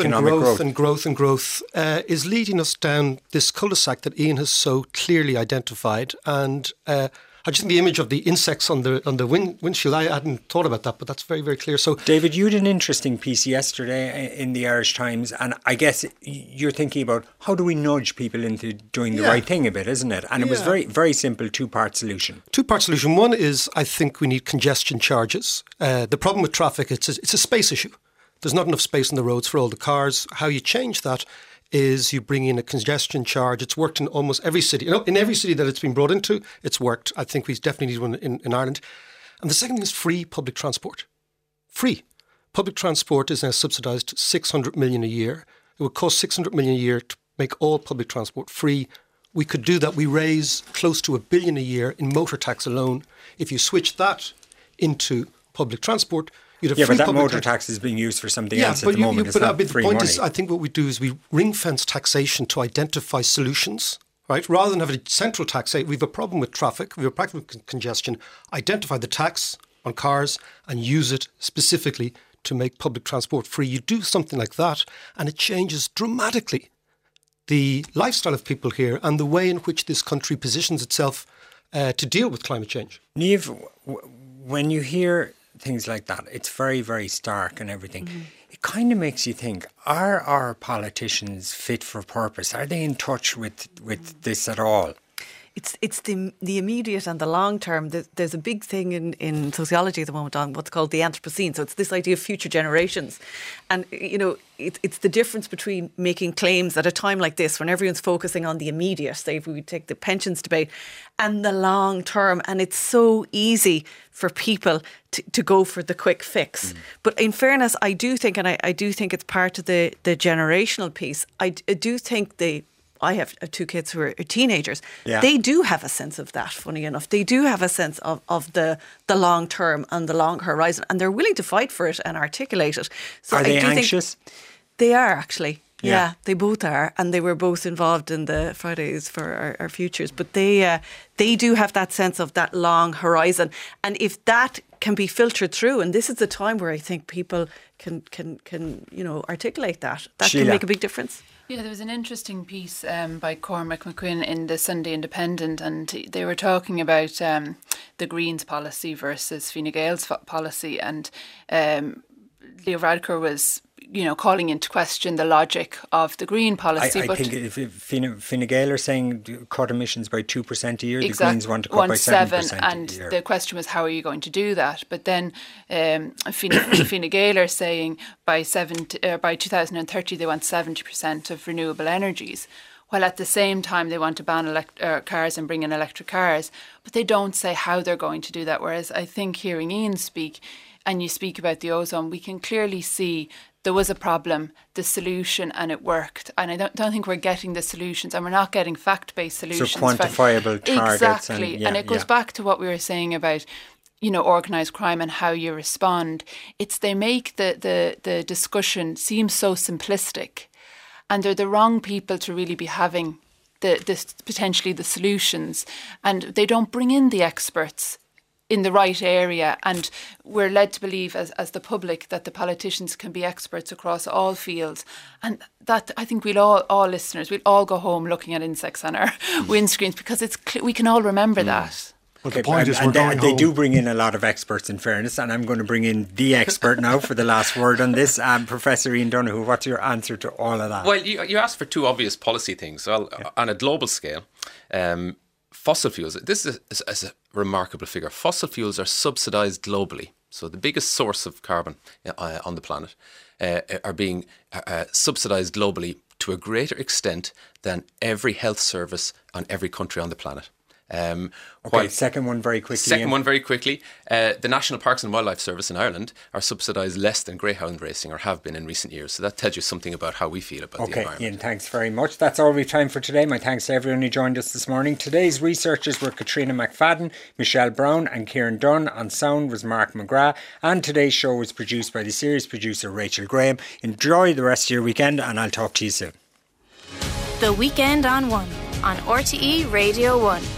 growth is leading us down this cul-de-sac that Ian has so clearly identified. And I just think the image of the insects on the windshield, I hadn't thought about that, but that's very, very clear. So, David, you had an interesting piece yesterday in the Irish Times, and I guess you're thinking about how do we nudge people into doing the right thing a bit, isn't it? And it was very, very simple, two-part solution. Two-part solution. One is I think we need congestion charges. The problem with traffic, it's a space issue. There's not enough space on the roads for all the cars. How you change that is you bring in a congestion charge. It's worked in almost every city. In every city that it's been brought into, it's worked. I think we definitely need one in Ireland. And the second thing is free public transport. Free. Public transport is now subsidised 600 million a year. It would cost 600 million a year to make all public transport free. We could do that. We raise close to $1 billion a year in motor tax alone. If you switch that into public transport, you'd have but that motor tax is being used for something else at the moment. It's not free money. Is, I think what we do is we ring-fence taxation to identify solutions, right? Rather than have a central tax, say we have a problem with traffic, we have a problem with congestion, identify the tax on cars and use it specifically to make public transport free. You do something like that and it changes dramatically the lifestyle of people here and the way in which this country positions itself to deal with climate change. Niamh, when you hear things like that, it's very, very stark and everything. Mm-hmm. It kind of makes you think, are our politicians fit for purpose? Are they in touch with this at all? it's the immediate and the long term. There's a big thing in sociology at the moment on what's called the Anthropocene. So it's this idea of future generations. And, it's the difference between making claims at a time like this when everyone's focusing on the immediate, say if we take the pensions debate, and the long term. And it's so easy for people to go for the quick fix. But in fairness, I do think, and I do think it's part of the generational piece, I do think I have 2 kids who are teenagers. Yeah. They do have a sense of that, funny enough. They do have a sense of the long term and the long horizon, and they're willing to fight for it and articulate it. So are they anxious? They are, actually. Yeah, they both are. And they were both involved in the Fridays for Our Futures. But they do have that sense of that long horizon. And if that can be filtered through, and this is the time where I think people can articulate that Sheila. can make a big difference. Yeah, there was an interesting piece by Cormac McQuinn in the Sunday Independent, and they were talking about the Greens policy versus Fine Gael's policy, and Leo Varadkar was calling into question the logic of the Green policy. I think if Fine Gael are saying cut emissions by 2% a year, exactly, the Greens want to cut by 7% and a year. The question was, how are you going to do that? But then Fine Gael are saying by 2030 they want 70% of renewable energies, while at the same time they want to ban cars and bring in electric cars. But they don't say how they're going to do that. Whereas I think hearing Ian speak, and you speak about the ozone, we can clearly see there was a problem, the solution, and it worked. And I don't think we're getting the solutions, and we're not getting fact-based solutions. So quantifiable targets. Exactly. And it goes back to what we were saying about, organised crime and how you respond. They make the discussion seem so simplistic, and they're the wrong people to really be having potentially the solutions. And they don't bring in the experts in the right area, and we're led to believe as the public that the politicians can be experts across all fields, and that I think we'll all listeners, we'll all go home looking at insects on our windscreens, because we can all remember that. Well, the point is they do bring in a lot of experts, in fairness, and I'm going to bring in the expert now for the last word on this. Professor Ian Donoghue, what's your answer to all of that? Well, you asked for 2 obvious policy things. Well, on a global scale, fossil fuels, this is a remarkable figure. Fossil fuels are subsidised globally. So the biggest source of carbon on the planet are being subsidised globally to a greater extent than every health service on every country on the planet. Second one very quickly. The National Parks and Wildlife Service in Ireland are subsidised less than greyhound racing, or have been in recent years. So that tells you something about how we feel about the environment. Ian, thanks very much. That's all we've time for today. My thanks to everyone who joined us this morning. Today's researchers were Katrina McFadden, Michelle Brown and Kieran Dunn. On sound was Mark McGrath. And today's show was produced by the series producer Rachel Graham. Enjoy the rest of your weekend, and I'll talk to you soon. The Weekend on One on RTE Radio 1.